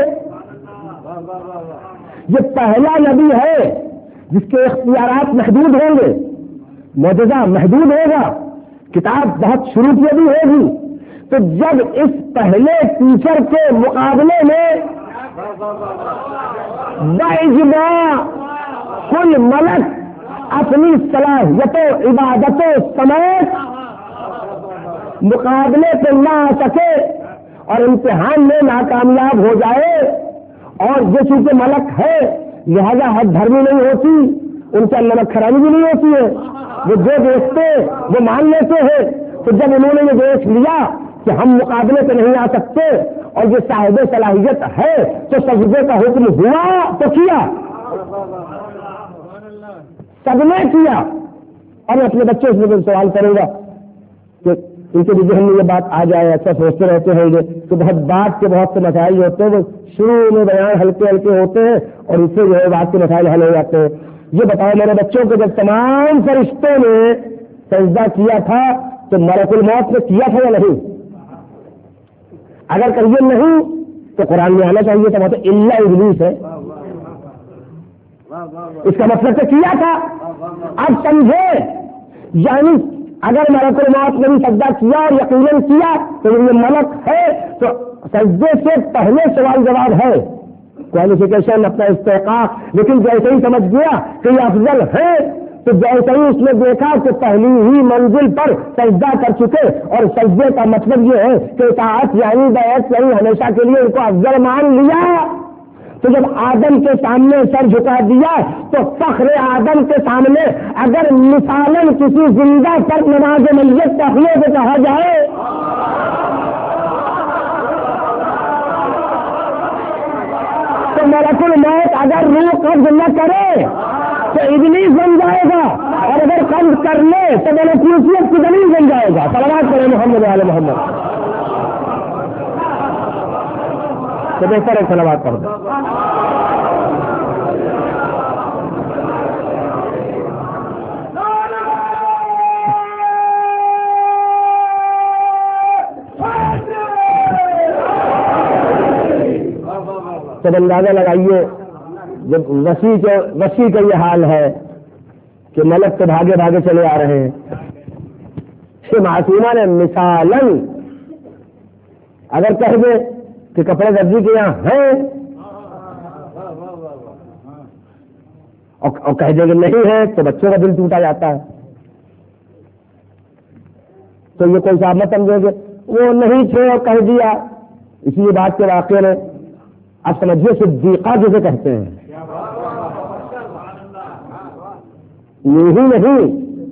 یہ پہلا نبی ہے جس کے اختیارات محدود ہوں گے، معجزہ محدود ہوگا، کتاب بہت شروع کی بھی ہوگی، تو جب اس پہلے ٹیچر کے مقابلے میں باجماع کل ملک اپنی صلاحیتوں عبادتوں سمیت مقابلے پہ نہ آ سکے اور امتحان میں ناکامیاب ہو جائے، اور جو چونکہ ملک ہے لہذا حد دھرمی نہیں ہوتی، ان کا نمک خرابی بھی نہیں ہوتی ہے، وہ جو دیکھتے وہ مان لیتے ہیں. تو جب انہوں نے یہ دیکھ لیا کہ ہم مقابلے پہ نہیں آ سکتے اور یہ صاحب صلاحیت ہے تو سجدے کا حکم ہوا تو کیا، سب نے کیا. اور میں اپنے بچوں سے سوال کروں گا کہ ان کے ذہن میں یہ بات آ جائے، اچھا سوچتے رہتے ہیں یہ کہ بہت بات کے بہت سے مسائل ہوتے ہیں، وہ شروع میں بیان ہلکے ہلکے ہوتے ہیں اور اس سے جو ہے بات کے مسائل حل ہو جاتے ہیں. یہ بتاؤ میرے بچوں کو، جب تمام فرشتوں نے سجدہ کیا تھا تو ملک الموت نے کیا تھا یا نہیں؟ اگر کہیے نہیں تو قرآن میں آنا چاہیے تھا، تو الا ابلیس ہے، اس کا مطلب تو کیا تھا. اب سمجھے، یعنی اگر ملک الموت نے بھی سجدہ کیا اور یقیناً کیا تو یہ ملک ہے، تو سجدے سے پہلے سوال جواب ہے، کوالیفیکیشن اپنا استحقاق. لیکن جیسے ہی سمجھ گیا کہ یہ افضل ہے تو جیسے ہی اس نے دیکھا کہ پہلی ہی منزل پر سجدہ کر چکے، اور سجدے کا مطلب یہ ہے کہ اطاعت یعنی بیعت یعنی ہمیشہ کے لیے ان کو افضل مان لیا، تو جب آدم کے سامنے سر جھکا دیا تو فخر آدم کے سامنے اگر مثالاً کسی زندہ پر نماز میت پڑھنے کو کہا جائے تو ملک الموت اگر روح قبض نہ کرے تو ابلیس بن جائے گا، اور اگر قبض کر لے تو ملکوتیت کی زمین بن جائے گا. صلوات کریں محمد علی محمد. تو بہتر ہے صلوات پڑھ دیں. تب اندازہ لگائیے جب وسیع کا یہ حال ہے کہ ملک تو بھاگے بھاگے چلے آ رہے ہیں، کہ معصومہ نے مثالاً اگر کہہ دے کہ کپڑے درزی کے یہاں ہیں اور کہہ دے کہ نہیں ہے تو بچوں کا دل ٹوٹا جاتا ہے. تو یہ کوئی صاحب مت سمجھے گے وہ نہیں تھے اور کہہ دیا. اسی بات کے واقعے میں اب سمجھیے صدیقہ جسے کہتے ہیں، یہی نہیں،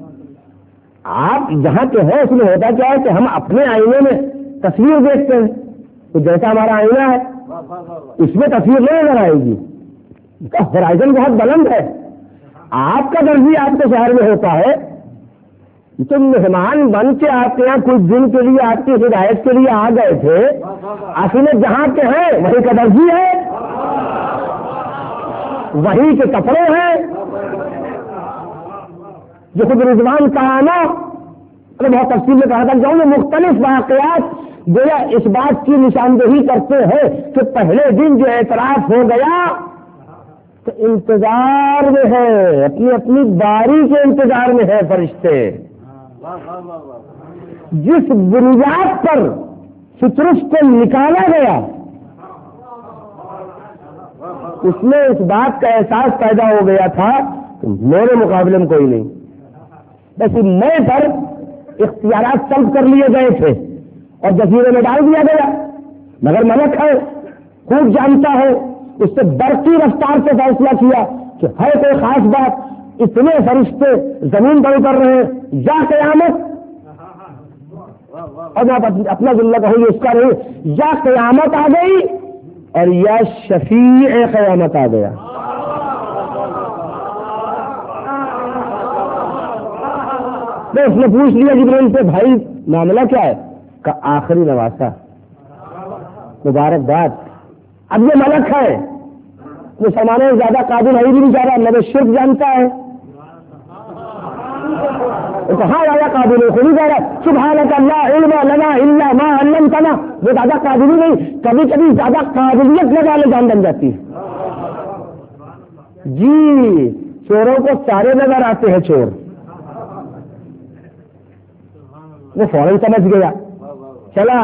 آپ جہاں کے ہیں اس میں ہوتا کیا ہے کہ ہم اپنے آئینے میں تصویر دیکھتے ہیں، تو جیسا ہمارا آئینہ ہے اس میں تصویر نہیں نظر آئے گی، ہورائزن بہت بلند ہے۔ آپ کا درجی آپ کے شہر میں ہوتا ہے تو مہمان بن کے آپ کے یہاں کچھ دن کے لیے آپ کی ہدایت کے لیے آ گئے تھے، اصل میں جہاں کے ہیں وہی کا درجی ہے، وہی کے کپڑے ہیں، جو خود رضوان کا آنا بہت تفصیل میں کہا تھا جاؤں مختلف واقعات گویا اس بات کی نشاندہی کرتے ہیں کہ پہلے دن جو اعتراف ہو گیا تو انتظار میں ہے، اپنی اپنی باری کے انتظار میں ہے فرشتے۔ جس بنیاد پر سترس کو نکالا گیا اس میں اس بات کا احساس پیدا ہو گیا تھا کہ میرے مقابلے میں کوئی نہیں، بس میں پر اختیارات طلب کر لیے گئے تھے اور جزیرے میں ڈال دیا گیا، مگر ملک ہے، خوب جانتا ہے، اس سے برقی رفتار سے فیصلہ کیا کہ ہے کوئی خاص بات، اتنے فرشتے زمین پر اتر رہے ہیں، یا قیامت، اور میں اپنا جملہ کہوں گی اس کا نہیں، یا قیامت آ گئی اور یا شفیع قیامت آ گیا۔ تو اس نے پوچھ لیا جبرائیل سے، بھائی معاملہ کیا ہے؟ کہ آخری نواسا، مبارکباد۔ اب یہ ملک ہے، مسلمانوں سے زیادہ قابل ہے بھی نہیں جا رہا، اللہ شرک جانتا ہے، ہاں زیادہ قابل ہے، خود ہی کہہ رہا سبحانک لا علم لنا الا ما علمتنا، وہ زیادہ قابل ہی نہیں، کبھی کبھی زیادہ قابلیت لگا لے جان بن جاتی ہے۔ جی چوروں کو سارے نظر آتے ہیں چور، وہ فوراً سمجھ گیا، چلا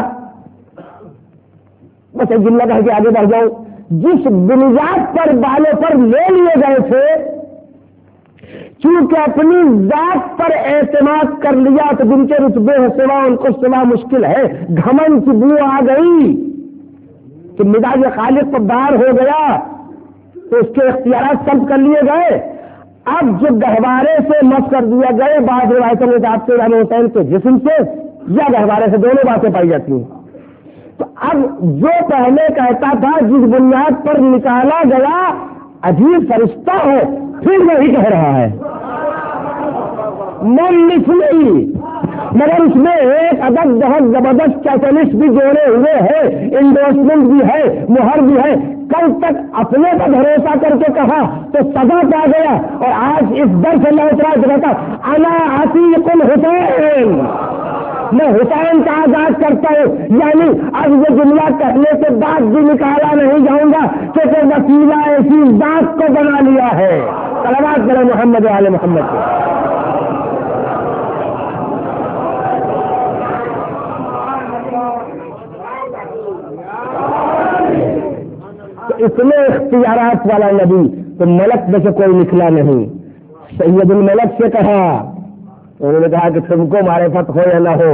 بس ایک جملہ کہہ کے آگے بڑھ جاؤں، جس بنیاد پر بالوں پر لے لیے گئے تھے، چونکہ اپنی ذات پر اعتماد کر لیا تو جن کے رتبے ہے سوا ان کو سوا مشکل ہے، گھمنڈ کی بو آ گئی کہ مزاج خالق پر دار ہو گیا تو اس کے اختیارات سب کر لیے گئے۔ اب جو گہوارے سے مس کر دیا گئے، بعض روایتوں میں آپ سے امام حسین کے جسم سے یا گہوارے سے، دونوں باتیں پائی جاتی ہیں۔ تو اب جو پہلے کہتا تھا جس بنیاد پر نکالا گیا عجیب فرشتہ ہے، پھر وہی کہہ رہا ہے نہیں، مگر اس میں ایک عدد بہت زبردست کیٹلسٹ بھی جوڑے ہوئے ہیں، انڈورسمنٹ بھی ہے، مہر بھی ہے۔ کل تک اپنے پر بھروسہ کر کے کہا تو سزا پا گیا، اور آج اس در سے میں اترا کہتا انا عتیق الحسین، میں حسین کا آزاد کرتا ہوں، یعنی اب یہ جملہ کہنے کے بعد بھی نکالا نہیں جاؤں گا کہ کوئی وسیلہ ایسی ذات کو بنا لیا ہے۔ صلوات کریں محمد آل محمد کو۔ اتنے اختیارات والا نبی تو ملک میں سے کوئی نکلا نہیں۔ سید الملک سے کہا، انہوں نے کہا کہ تم کو معرفت ہو یا نہ ہو،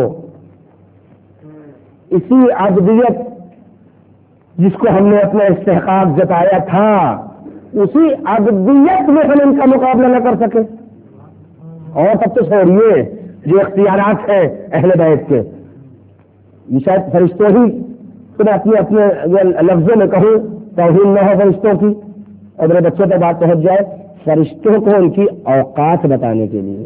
اسی عبدیت جس کو ہم نے اپنا استحقاق جتایا تھا، اسی عبدیت میں ہم ان کا مقابلہ نہ کر سکے۔ اور تب تو چھوڑیے جو اختیارات ہیں اہل بیت کے، یہ شاید فرشتوں ہی، تو میں اپنے لفظوں میں کہوں توہین نہ ہو فرشتوں کی، اور میرے بچوں پہ بات پہنچ جائے، فرشتوں کو ان کی اوقات بتانے کے لیے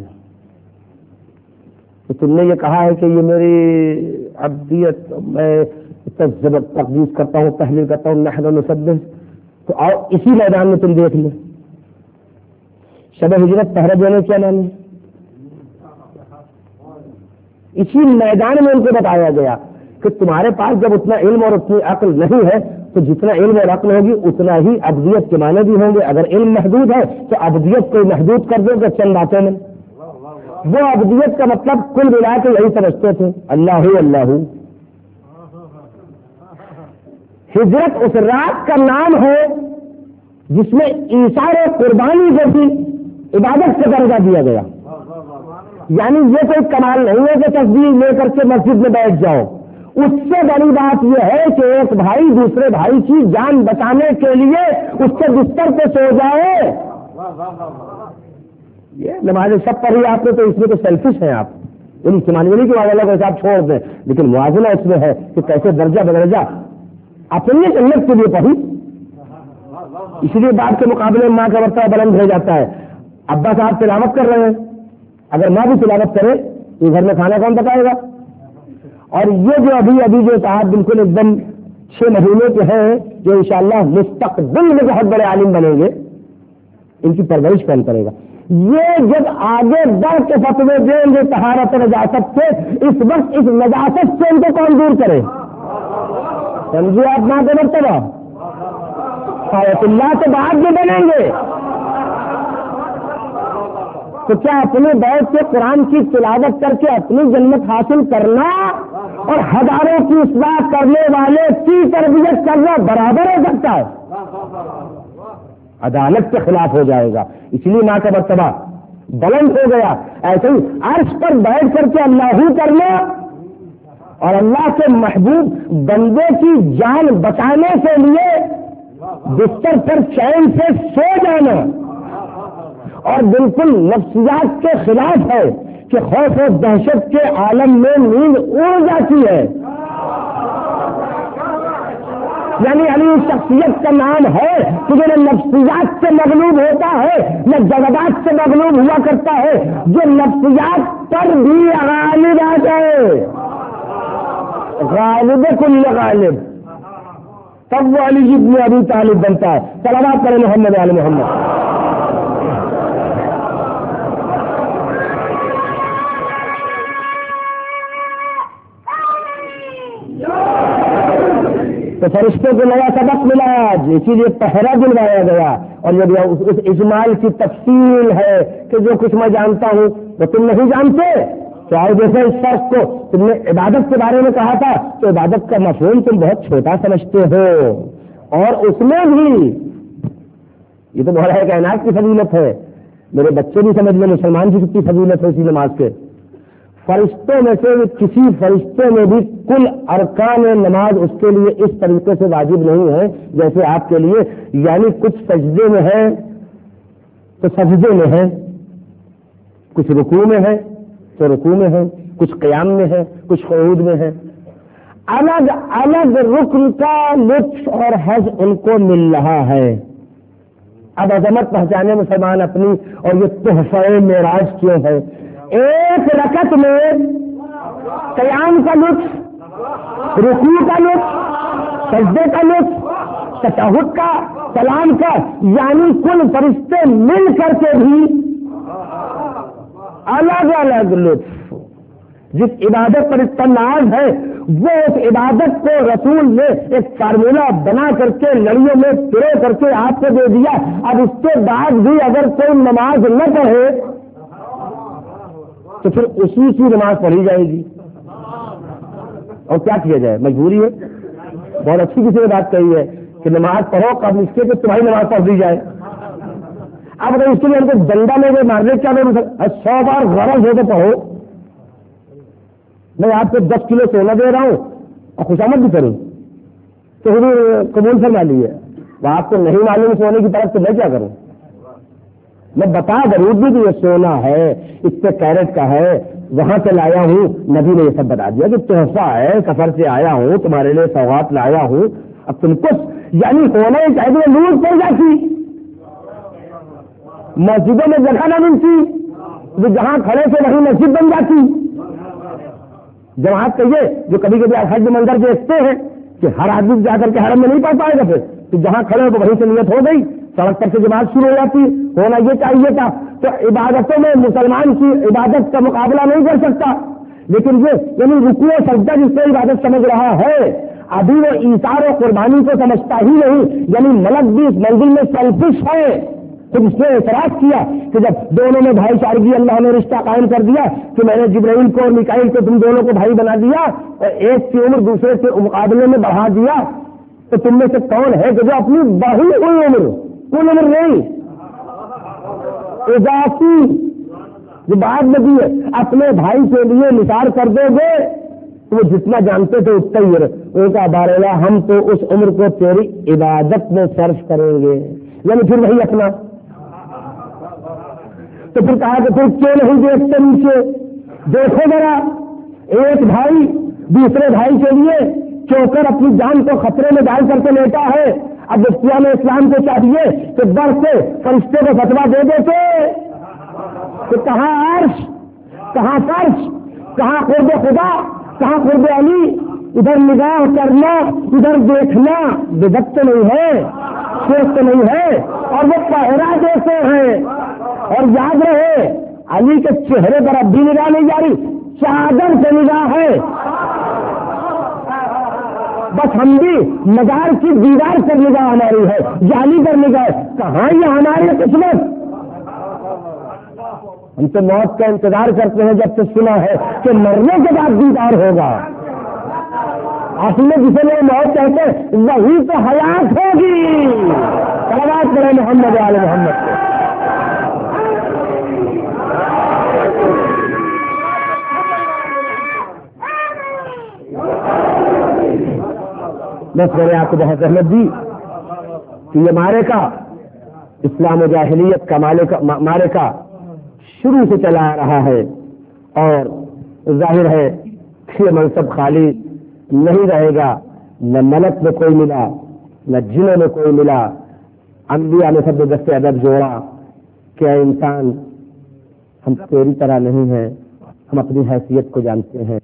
تو تم نے یہ کہا ہے کہ یہ میری عبدیت، میں تقدیس کرتا ہوں، تحلیل کرتا ہوں، نحن نسبح، تو آؤ اسی میدان میں تم دیکھ لیں شب ہجرت پہرے دینے کیا نام ہے، اسی میدان میں ان کو بتایا گیا کہ تمہارے پاس جب اتنا علم اور اتنی عقل نہیں ہے تو جتنا علم اور عقل ہوگی اتنا ہی ابدیت کے معنی بھی ہوں گے۔ اگر علم محدود ہے تو ابدیت کو محدود کر دو گے چند باتوں میں۔ وہ ابدیت کا مطلب کل ملا کے یہی سمجھتے تھے، اللہ اللہ۔ ہجرت اس رات کا نام ہے جس میں ایثار قربانی جیسی عبادت کا درجہ دیا گیا، یعنی یہ کوئی کمال نہیں ہے کہ تصویر لے کر کے مسجد میں بیٹھ جاؤ، اس سے بڑی بات یہ ہے کہ ایک بھائی دوسرے بھائی کی جان بچانے کے لیے اس کے بستر پہ سو جائے. یہ نماز سب پڑھی آپ نے تو اس میں تو سیلفش ہیں آپ. سمانی کے والا کو آپ چھوڑ دیں, لیکن موازنہ اس میں ہے کہ کیسے درجہ بدرجہ اپنی جنت کے لیے پڑھی. اس لیے باپ کے مقابلے میں ماں کا مرتبہ بلند ہو جاتا ہے. ابا صاحب تلاوت کر رہے ہیں, اگر ماں بھی تلاوت کرے تو گھر میں کھانا کون پکائے گا؟ اور یہ جو ابھی جو صاحب بالکل ایک دم 6 مہینے کے ہیں جو انشاءاللہ مستقبل میں بہت بڑے عالم بنیں گے, ان کی پرورش کون کرے گا؟ یہ جب آگے بڑھ کے فتوے دیں گے طہارت نجاست سے, اس وقت اس نجاست سے ان کو کون دور کرے؟ سمجھے آپ ماں کے مرتبہ آیت اللہ سے بعد میں بنیں گے تو کیا اپنے بیت سے قرآن کی تلاوت کر کے اپنی جنت حاصل کرنا اور ہزاروں کی اصلاح کرنے والے کی تربیت کرنا برابر ہو سکتا ہے؟ عدالت کے خلاف ہو جائے گا. اس لیے ماں کا مرتبہ بلند ہو گیا. ایسے ہی عرش پر بیٹھ کر کے اللہ کرنا اور اللہ کے محبوب بندے کی جان بچانے کے لیے بستر پر چین سے سو جانا اور بالکل نفسیات کے خلاف ہے کہ خوف و دہشت کے عالم میں نیند اڑ جاتی ہے. یعنی علی شخصیت کا نام ہے کہ جو نہ نفسیات سے مغلوب ہوتا ہے نہ جذبات سے مغلوب ہوا کرتا ہے, جو نفسیات پر بھی غالب آ جائے, غالب کل غالب, تب وہ علی ابن ابی طالب بنتا ہے. صلوات کریں محمد علی محمد. تو فرشتوں کو نیا سبق ملا آج, اسی لیے پہرا دلوایا گیا. اور یہ اس اجمال کی تفصیل ہے کہ جو کچھ میں جانتا ہوں وہ تم نہیں جانتے. تو آؤ دیکھیں اس فرق کو. تم نے عبادت کے بارے میں کہا تھا تو عبادت کا مفہوم تم بہت چھوٹا سمجھتے ہو, اور اس میں بھی یہ تو بہت ہے کائنات کی فضیلت ہے. میرے بچے بھی سمجھ لیں مسلمان کی کتنی فضیلت ہے اسی نماز کے. فرشتوں میں سے کسی فرشتے میں بھی کل ارکان نماز اس کے لیے اس طریقے سے واجب نہیں ہے جیسے آپ کے لیے. یعنی کچھ سجدے میں ہے تو سجدے میں ہے, کچھ رکوع میں ہے تو رکوع میں ہے, کچھ قیام میں ہے, کچھ قعود میں ہے. الگ الگ رکن کا لطف اور حظ ان کو مل رہا ہے. اب عظمت پہچانے مسلمان اپنی, اور یہ تحفہ معراج کیوں ہے؟ ایک رکعت میں قیام کا لطف, رکوع کا لطف, سجدے کا لطف, تشہد کا, سلام کا, یعنی کل فرشتے مل کر کے بھی الگ الگ لطف. جس عبادت پر اتنا ناز ہے وہ اس عبادت کو رسول نے ایک فارمولہ بنا کر کے لڑیوں میں پرو کر کے آپ کو دے دیا. اب اس کے بعد بھی اگر کوئی نماز نہ پڑھے تو پھر اسی کی نماز پڑھی جائے گی, اور کیا کیا جائے؟ مجبوری ہے. بہت اچھی کسی نے بات کہی ہے کہ نماز پڑھو قبل اس کے کہ تمہاری نماز پڑھ دی جائے. اب اگر اس کے لیے ہم کو ڈنڈا لے کے مارنے کیا 100 بار غرض ہو تو پڑھو. میں آپ کو 10 کلو سونا دے رہا ہوں اور خوشامد بھی کروں تو حضور قبول فرما لیے. وہ آپ کو نہیں معلوم سونے کی طرف تو میں کیا کروں؟ میں بتا ضرور بھی کہ یہ سونا ہے, اس سے کیرٹ کا ہے, وہاں سے لایا ہوں. نبی نے یہ سب بتا دیا کہ تحفہ ہے, سفر سے آیا ہوں, تمہارے لیے سوغات لایا ہوں. اب تم کچھ یعنی ہونا ہی چاہیے. نور پڑ جاتی, مسجدوں میں جگہ نہ ملتی, جہاں کھڑے سے وہیں مسجد بن جاتی. جماعت کہیے جو کبھی کبھی حج میں منظر دیکھتے ہیں کہ ہر آدمی جا کر کے حرم میں نہیں پڑھ پائے گا, پھر تو جہاں کھڑے ہو تو وہیں سے نیت ہو گئی, سڑک پر سے جماعت شروع ہو جاتی. ہونا یہ چاہیے تھا. تو عبادتوں میں مسلمان کی عبادت کا مقابلہ نہیں کر سکتا. لیکن یہ یعنی رکوع و سجدہ جس کو عبادت سمجھ رہا ہے ابھی وہ ایثار و قربانی کو سمجھتا ہی نہیں. یعنی ملک بھی اس منزل میں سیلفش ہے. پھر اس نے اعتراض کیا کہ جب دونوں میں بھائی چارگی اللہ نے رشتہ قائم کر دیا کہ میں نے جبرائیل کو اور میکائیل کو تم دونوں کو بھائی بنا دیا اور ایک کی عمر دوسرے کے مقابلے میں بڑھا دیا, تو تم میں سے کون ہے کہ جو اپنی بڑھی ہوئی عمر, کل عمر نہیں اضافی جو بعد میں بھی اپنے بھائی کے لیے نثار کر دو گے وہ جتنا جانتے تھے اتنا ہی ان کا بارہ ہم تو اس عمر کو تیری عبادت میں صرف کریں گے، یعنی پھر وہی اپنا. تو پھر کہا کہ پھر کیوں نہیں دیکھتے نیچے؟ دیکھو ذرا، ایک بھائی دوسرے بھائی کے لیے چوکر اپنی جان کو خطرے میں ڈال کر کے لیتا ہے. اب مفتیان اسلام کو چاہیے کہ بڑھ سے فرشتے کو فتوا دے دیتے کہ کہاں عرش، کہاں فرش، کہاں قرب خدا، کہاں قرب علی، ادھر نگاہ کرنا ادھر دیکھنا بدعت تو نہیں ہے، شرک تو نہیں ہے، اور وہ پہرا دیتے ہیں. اور یاد رہے علی کے چہرے پر اب بھی نگاہ نہیں جاری، چادر سے نگاہ ہے. بس ہم بھی مزار کی دیوار پر نگاہ ہماری ہے، جالی پر نگاہ. کہاں یہ ہماری قسمت؟ ہم تو موت کا انتظار کرتے ہیں جب سے سنا ہے کہ مرنے کے بعد دیدار ہوگا. اصل میں جسے لوگ موت کہتے ہیں وہی تو حیات ہوگی. صلوات کریں محمد آل محمد کو. بس میں نے آپ کو بہت احمد دی کہ یہ مارے کا اسلام و جاہلیت کا مارے کا شروع سے چلا آ رہا ہے، اور ظاہر ہے یہ منصب خالی نہیں رہے گا. نہ ملک میں کوئی ملا، نہ جنوں میں کوئی ملا. انبیاء نے سب دست ادب جوڑا کہ اے انسان ہم تیری طرح نہیں ہیں، ہم اپنی حیثیت کو جانتے ہیں.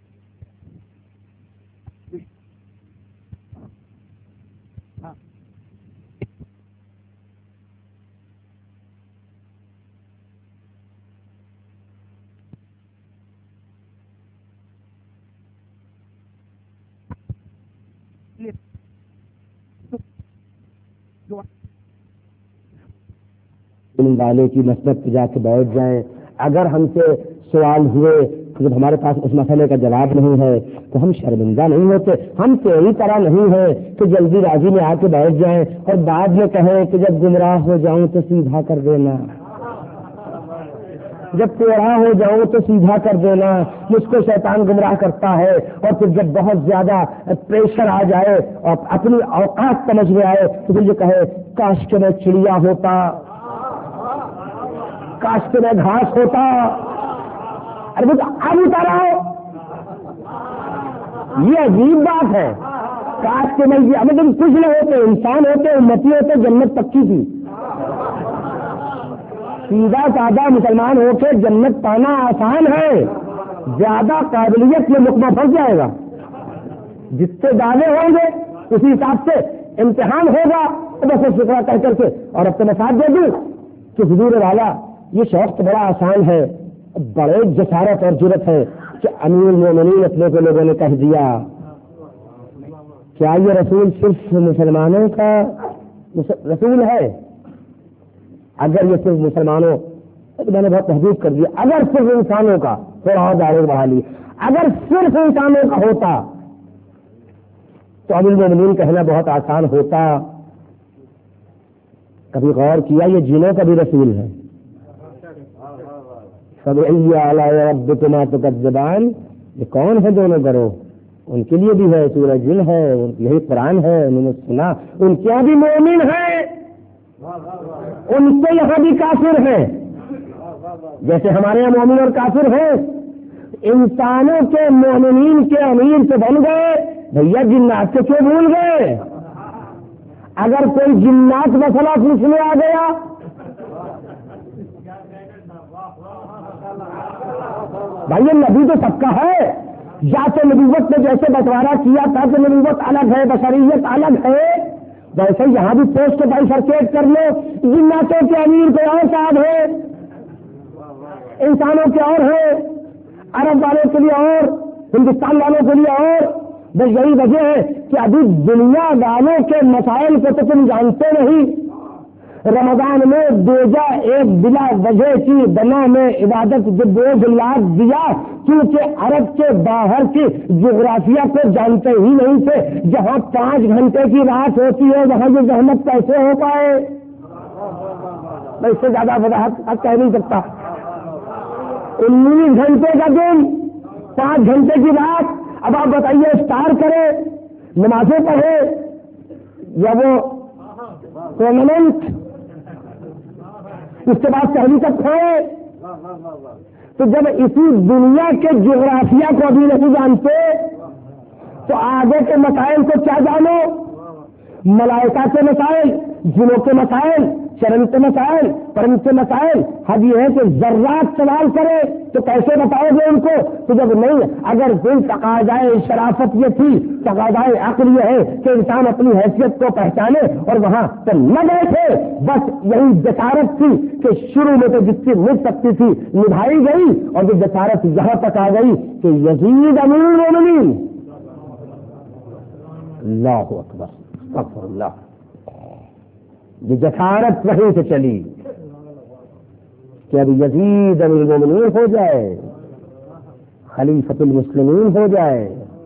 والے کی مسجد پہ جا کے بیٹھ جائیں. اگر ہم سے سوال ہوئے جب ہمارے پاس اس مسئلے کا جواب نہیں ہے تو ہم شرمندہ نہیں ہوتے. ہم تیری طرح نہیں ہے کہ جلدی بازی میں آ کے بیٹھ جائیں اور بعد میں کہیں کہ جب گمراہ ہو جاؤں تو سیدھا کر دینا، جب ٹیڑھا ہو جاؤں تو سیدھا کر دینا. مجھ کو شیطان گمراہ کرتا ہے، اور پھر جب بہت زیادہ پریشر آ جائے اور اپنی اوقات سمجھ میں آئے تو پھر یہ کہے کاش کہ میں چڑیا ہوتا، کاش کے میں گھاس ہوتا. ارے اب اتارا ہو، یہ عجیب بات ہے. کاش کے میں اب تم کچھ نہ ہوتے، انسان ہوتے، امتی ہوتے، جنت پکی تھی. سیدھا سادہ مسلمان ہو کے جنت پانا آسان ہے، زیادہ قابلیت میں لقمہ پھنس جائے گا. جس سے دعوے ہوں گے اسی حساب سے امتحان ہوگا. بس شکرا کہہ کر کے اور اب تو میں ساتھ دے دوں کہ حضور والا یہ شوق تو بڑا آسان ہے، بڑے جسارت اور جرت ہے کہ امیر المومنین اپنے کو لوگوں نے کہہ دیا. کیا یہ رسول صرف مسلمانوں کا رسول ہے؟ اگر یہ صرف مسلمانوں، تو میں نے بہت تحقیق کر دیا، اگر صرف انسانوں کا، تھوڑا اور دائرے بڑھا لی، اگر صرف انسانوں کا ہوتا تو امیر المومنین کہنا بہت آسان ہوتا. کبھی غور کیا یہ جنوں کا بھی رسول ہے؟ فَبِأَيِّ آلَاءِ رَبِّكُمَا تُكَذِّبَانِ، یہ کون ہے دونوں گروہ؟ ان کے لیے بھی ہے، سورہ جن ہے، یہی قرآن ہے، انہوں نے سنا. ان کے یہاں بھی مومن ہیں، ان کے یہاں بھی کافر ہیں. جیسے ہمارے یہاں مومن اور کافر ہیں. انسانوں کے مومنین کے امیر سے بن گئے، بھیا جنات سے کیوں بھول گئے؟ اگر کوئی جنات مسئلہ پوچھنے آ گیا بھائی یہ نبی تو سب کا ہے. یا تو نبوت نے جیسے بٹوارا کیا تھا کہ نبوت الگ ہے، بشریت الگ ہے، ویسے یہاں بھی پوسٹ بائیفرکیٹ کر لو. جناتوں کے امیر کوئی اور صاحب ہے، انسانوں کے اور ہے، عرب والوں کے لیے اور، ہندوستان والوں کے لیے اور. بس یہی وجہ ہے کہ ابھی دنیا والوں کے مسائل کو تو تم جانتے نہیں. رمضان میں بیجا ایک بلا وجہ کی بنا میں عبادت جو بوجھ لاد دیا، کیونکہ عرب کے باہر کی جغرافیہ کو جانتے ہی نہیں تھے. جہاں 5 گھنٹے کی رات ہوتی ہے وہاں یہ زحمت کیسے ہو پائے؟ میں اس سے زیادہ وضاحت کہہ نہیں سکتا. 19 گھنٹے کا دن، 5 گھنٹے کی رات. اب آپ بتائیے افطار کرے، نمازیں پڑھے، یا وہ پرماننٹ اس کے بعد سہری تک کھائے؟ تو جب اسی دنیا کے جغرافیہ کو ابھی نہیں جانتے تو آگے کے مسائل کو کیا جانو؟ ملائکہ کے مسائل، جنوں کے مسائل، چرن کے مسائل، پرم کے مسائل. حد یہ ہے کہ ذرات سوال کرے تو کیسے بتاؤ گے ان کو؟ تو جب نہیں، اگر کوئی تقاضائے شرافت یہ تھی، تقاضائے عقل یہ ہے کہ انسان اپنی حیثیت کو پہچانے اور وہاں تو نہ بیٹھے، بس یہی جسارت تھی کہ شروع میں تو جس کی مل سکتی تھی نبھائی گئی، اور جو جسارت یہاں تک آ گئی کہ یزید امیر المومنین. اللہ اکبر، استغفر اللہ. یہ جسارت وہیں سے چلی کہ اب یزید امیر المومنین ہو جائے، خلیفۃ المسلمین ہو جائے،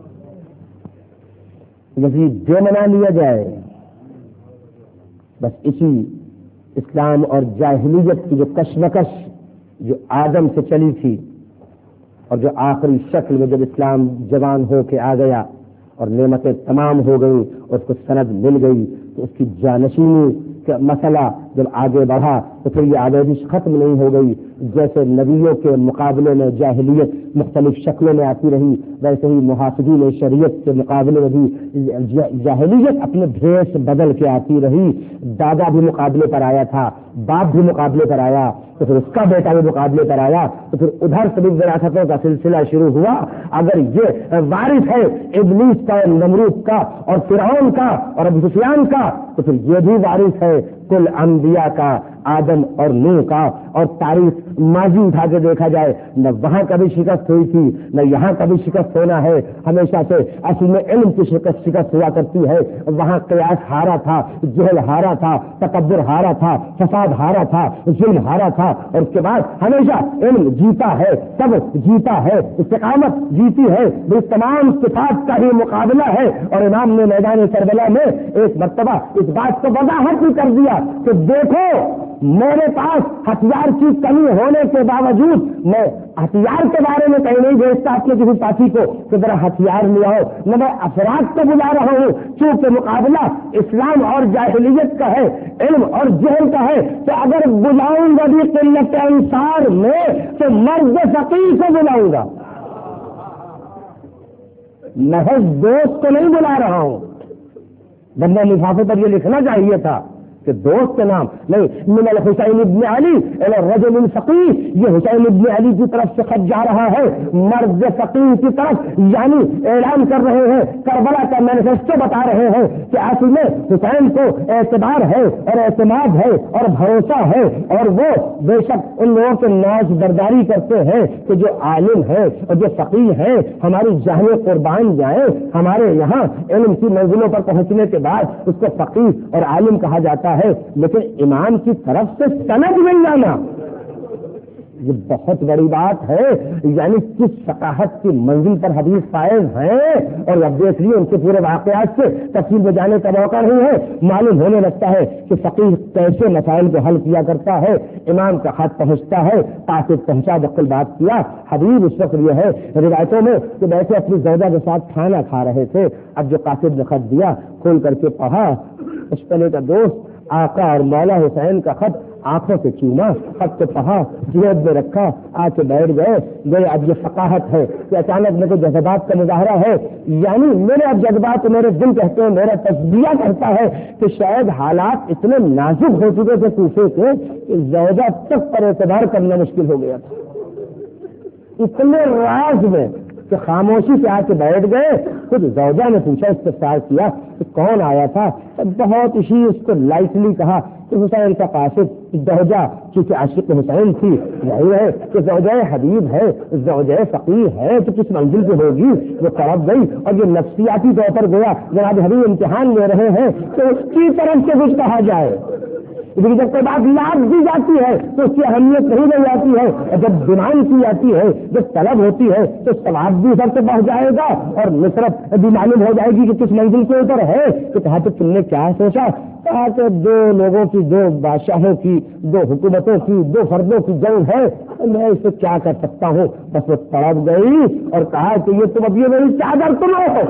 یزید جو منا لیا جائے. بس اسی اسلام اور جاہلیت کی جو کشمکش جو آدم سے چلی تھی، اور جو آخری شکل میں جب اسلام جوان ہو کے آ گیا اور نعمتیں تمام ہو گئی اور اس کو سند مل گئی، تو اس کی جانشینی کا مسئلہ جب آگے بڑھا تو پھر یہ آمیزش ختم نہیں ہو گئی. جیسے نبیوں کے مقابلے میں جاہلیت مختلف شکلوں میں آتی رہی، ویسے ہی محافظین شریعت کے مقابلے میں بھی جاہلیت اپنے بھیس بدل کے آتی رہی. دادا بھی مقابلے پر آیا تھا، باپ بھی مقابلے پر آیا، تو پھر اس کا بیٹا بھی مقابلے پر آیا، تو پھر ادھر سے بھی وراثتوں کا سلسلہ شروع ہوا. اگر یہ وارث ہے ابلیس کا، نمرود کا اور فرعون کا اور ابو سفیان کا، تو پھر یہ بھی وارث ہے کل انبیاء کا، آدم اور نوح کا. اور تاریخ ماضی اٹھا کے دیکھا جائے، نہ وہاں کبھی شکست ہوئی تھی نہ یہاں کبھی شکست ہونا ہے. ہمیشہ سے اصل میں علم کی شکست ہوا کرتی ہے. وہاں قیاس ہارا تھا، جہل ہارا تھا، تکبر ہارا تھا، فساد ہارا تھا، ظلم ہارا تھا، اور اس کے بعد ہمیشہ علم جیتا ہے، صبر جیتا ہے، استقامت جیتی ہے. اس تمام صفات کا ہی مقابلہ ہے. اور امام نے میدان کربلا میں ایک مرتبہ اس بات کو وضاحت بھی کر دیا کہ دیکھو میرے پاس ہتھیار کی کمی ہونے کے باوجود میں ہتھیار کے بارے میں کہیں نہیں بھیجتا اپنے کسی ساتھی کو کہ ذرا ہتھیار لے آؤ، نہ میں افراد کو بلا رہا ہوں. چونکہ مقابلہ اسلام اور جاہلیت کا ہے، علم اور جہل کا ہے، تو اگر بلاؤں گا بھی قلت انصار میں تو مرد فقیر سے بلاؤں گا، محض دوست کو نہیں بلا رہا ہوں. بندہ لفافے پر یہ لکھنا چاہیے تھا کہ دوست کے نام نہیں. من الحسین ابن علی الی الرجل الفقیہ، یہ حسین ابن علی کی طرف سے خط جا رہا ہے مرد فقیر کی طرف، یعنی اعلان کر رہے ہیں، کربلا کا مینیفیسٹو بتا رہے ہیں کہ اصل میں حسین کو اعتبار ہے اور اعتماد ہے اور بھروسہ ہے، اور وہ بے شک ان لوگوں کے ناز برداری کرتے ہیں کہ جو عالم ہے اور جو فقیر ہے ہماری جانیں قربان جائیں. ہمارے یہاں علم کی منزلوں پر پہنچنے کے بعد اس کو فقیر اور عالم کہا جاتا ہے، لیکن امام کی طرف سے سند مل جانا یہ بہت بڑی بات ہے. یعنی کس ثقافت کی منزل پر حدیث فائز ہیں، اور اب دیکھ لیے ان کے پورے واقعات سے تفصیل میں جانے کا موقع نہیں ہے. معلوم ہونے لگتا ہے کہ فقیر کیسے مسائل کو حل کیا کرتا ہے. امام کا خط پہنچتا ہے، قاصد پہنچا، بقل بات کیا. حبیب اس وقت یہ ہے روایتوں میں کہ بیٹھے اپنی زوجہ کے ساتھ کھانا کھا رہے تھے. اب جو قاصد نے خط دیا کھول کر کے پڑھا، اس پہلے کا دوست آقا اور مولا حسین کا خط آنکھوں سے چوما، خط کو پڑھا، جیب میں رکھا، آ کے بیٹھ گئے. اب یہ فقاہت ہے کہ اچانک میرے جذبات کا مظاہرہ ہے. یعنی میرے اب جذبات میرے دل کہتے ہیں، میرا تجزیہ کہتا ہے کہ شاید حالات اتنے نازک ہو چکے تھے کوفے کے کہ زوجہ تک پر اعتبار کرنا مشکل ہو گیا تھا. اتنے راز میں کہ خاموشی سے آ کے بیٹھ گئے. خود زوجہ نے پوچھا، استفسار کیا کہ کون آیا تھا. بہت ہی اس کو لائٹلی کہا کہ حسین کا قاصد. زوجہ چونکہ عاشق حسین تھی، ظاہر ہے کہ زوجہ حبیب ہے، زوجہ فقیر ہے، تو کس منزل پہ ہوگی. وہ تڑپ گئی اور یہ نفسیاتی طور پر گیا جناب حبیب امتحان لے رہے ہیں تو اس کی طرف سے کچھ کہا جائے. لیکن جب کوئی بات یاد دی جاتی ہے تو اس کی اہمیت نہیں رہ جاتی ہے، اور جب ڈیمانڈ کی جاتی ہے، جب طلب ہوتی ہے تو ثواب بھی سب سے بڑھ جائے گا اور نصرت بھی معلوم ہو جائے گی کہ کس منزل کے اوپر ہے۔ تو کہا تو تم نے کیا سوچا؟ کہا کہ دو لوگوں کی، دو بادشاہوں کی، دو حکومتوں کی، دو فردوں کی جنگ ہے، میں اس سے کیا کر سکتا ہوں؟ بس وہ تڑپ گئی اور کہا کہ یہ تم اب یہ میری چادر تم ہو،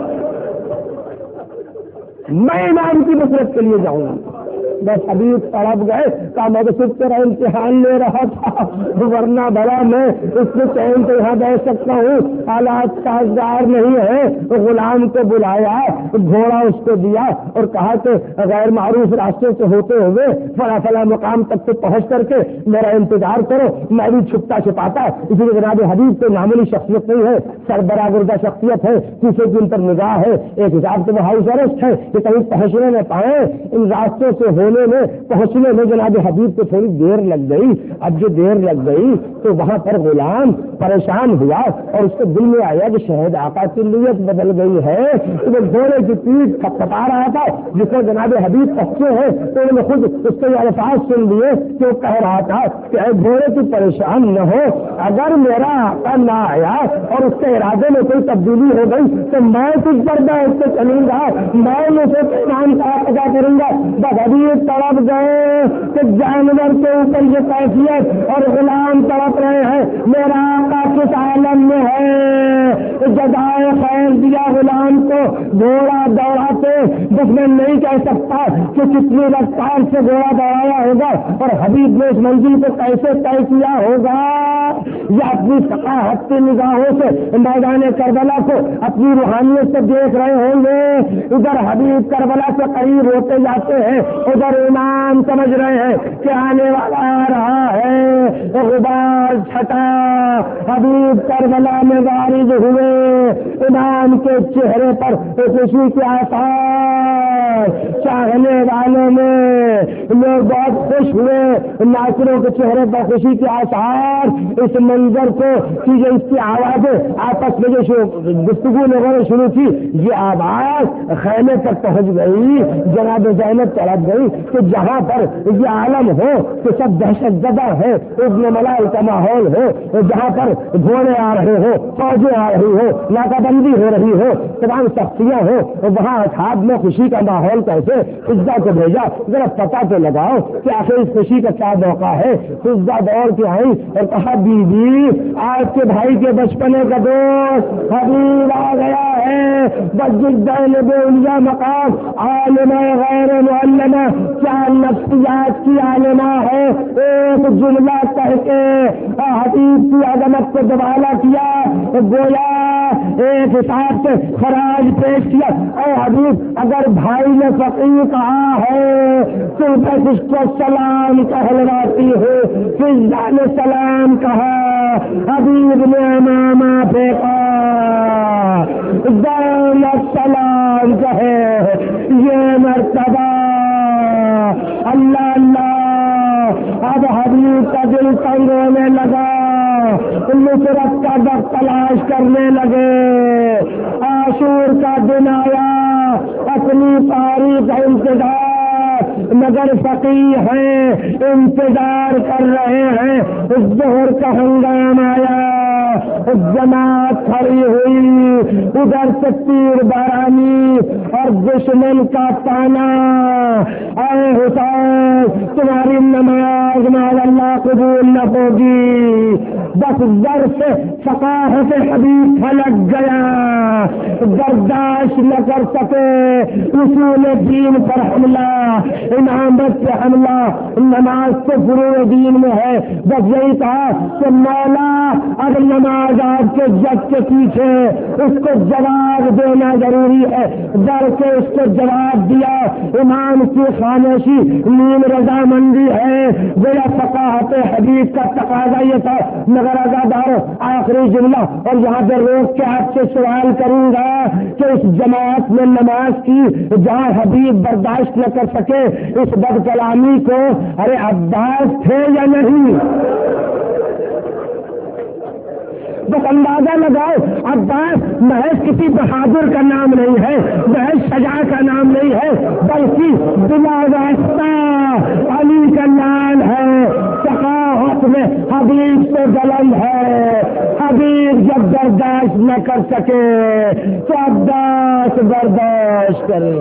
میں امام کی نصرت کے لیے جاؤں گا۔ بس حبیب تڑپ گئے، کہا میں تو صرف تیرا امتحان لے رہا تھا، ورنہ بھلا میں اس کے چین سے یہاں بیٹھ سکتا ہوں، حالات سازگار نہیں ہے۔ تو غلام کو بلایا، گھوڑا اس کو دیا اور کہا کہ غیر معروف راستے سے ہوتے ہوئے فلاں فلاں مقام تک سے پہنچ کر کے میرا انتظار کرو، میں بھی چھپتا چھپاتا۔ اسی لیے جناب حبیب تو معمولی شخصیت نہیں ہے، سربراہ شخصیت ہے، کسی کی ان پر نگاہ ہے، ایک حساب سے وہ ہاؤس اریسٹ ہے کہ کہیں پہنچنے نہ پائے۔ ان راستوں سے ہونے میں، پہنچنے میں جناب حبیب کو تھوڑی دیر لگ گئی۔ اب جو دیر لگ گئی تو وہاں پر غلام پریشان ہوا اور اس کے دل میں آیا کہ شاید آقا کی نیت بدل گئی ہے۔ وہ گھوڑے کی پیٹھ کپکپا رہا تھا جس میں جناب حبیب پہنچے ہیں، تو انہوں نے خود اس کے الفاظ سن لیے کہ وہ کہہ رہا تھا کہ اے گھوڑے کی پریشان نہ ہو، اگر میرا آقا نہ آیا اور اس کے ارادے میں کوئی تبدیلی ہو گئی تو میں تجھ پر بیٹھ کے چلوں گا، میں اسے نام کا ادا کروں گا۔ بس حبیب تڑپ گئے کہ جانور کے اوپر یہ کیفیت اور غلام تڑپ رہے ہیں، میرا آقا کس عالم میں ہے؟ جزائے خیر دیا غلام کو، گھوڑا دوڑاتے، بس میں نہیں کہہ سکتا کہ کتنی رفتار سے گھوڑا دوڑایا ہوگا اور حبیب نے اس منزل کو کیسے طے کیا ہوگا۔ یہ اپنی ثقافت کی نگاہوں سے میدان کربلا کو اپنی روحانیت سے دیکھ رہے ہوں گے۔ ادھر حبیب کربلا سے قریب ہوتے جاتے ہیں، ادھر امام سمجھ رہے ہیں کہ آنے والا آ رہا ہے۔ غبار چھٹا، حبیب کربلا میں وارد ہوئے، امام کے چہرے پر خوشی کے آثار، چاہنے والوں میں لوگ بہت خوش ہوئے، ناصروں کے چہرے پر خوشی کے آثار۔ اس منظر کو کہ اس کی آوازیں آپس میں جو گفتگو لوگوں نے شروع کی، یہ آواز خیمے تک پہنچ گئی۔ جناب زینب تڑپ گئی کہ جہاں پر یہ عالم ہو کہ سب دہشت زدہ ہے، ابن ملال کا ماحول ہو، جہاں پر گھوڑے آ رہے ہو، فوجیں آ رہی ہو، ناکہ بندی ہو رہی ہو، تمام سختیاں ہو، وہاں اصحاب میں خوشی کا ماحول کیسے؟ حفظہ کو بھیجا، ذرا پتہ تو لگاؤ کہ آخر اس خوشی کا کیا موقع ہے۔ حفظہ دوڑ کے آئی اور کہا بیوی آج کے بھائی کے بچپنے کا دوست حبیب آ گیا ہے، بے مقام عالمہ غیر معلمہ، کیا نفسیات کی عالمہ ہے، ایک جملہ کہہ کے حبیب کی عظمت کو دبالا کیا، گویا ایک حساب سے خراج پیش کیا۔ اے حبیب اگر بھائی نے فقیر کہا ہے تو اس کو سلام کہلواتی ہے، فضا نے سلام کہا، حبیب نے امامہ پھینکا، دولت سلام کہے، یہ مرتبہ اللہ اللہ۔ اب حبیب کا دل تنگ ہونے لگا، نصرت کا وقت تلاش کرنے لگے۔ عاشور کا دن آیا، اپنی تاریخ کا انتظار، مگر فقیر ہیں، انتظار کر رہے ہیں۔ ظہر کا ہنگام آیا، جماعت کھڑی ہوئی، ادھر سے تیر بارانی اور دشمن کا تانا، اے حسین تمہاری نماز مال اللہ قبول نہ ہوگی۔ بس در سے ثقافت حبیب پھلک گیا، برداشت نہ کر سکے، اصول دین پر حملہ، امامت پہ حملہ، نماز سے فروع دین میں ہے۔ بس یہی کہا کہ مولا اگر نماز آپ کے جگ کے پیچھے، اس کو جواب دینا ضروری ہے۔ ڈر کے اس کو جواب دیا، امام کی خاموشی نیم رضامندی ہے، گویا ثقافت حبیب کا تقاضا یہ تھا۔ مگر ازادارو آخری جملہ، اور یہاں پہ روک کے آپ سے سوال کروں گا کہ اس جماعت میں نماز کی جہاں حبیب برداشت نہ کر سکے اس بد کلامی کو، ارے عباس تھے یا نہیں؟ بس اندازہ لگاؤ، عباس محض کسی بہادر کا نام نہیں ہے، محض شجاع کا نام نہیں ہے، بلکہ بلا واسطہ علی کا لال ہے، ثقافت میں حبیب سے جلن ہے، حبیب جب برداشت نہ کر سکے تو عباس برداشت کرے۔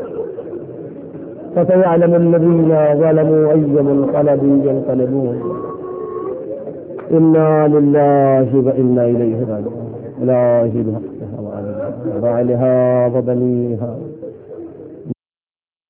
فسيعلم الذين ظلموا أي منقلب ينقلبون إنا لله وإنا إليه راجعون لا إله إلا هو وعليها وبنيها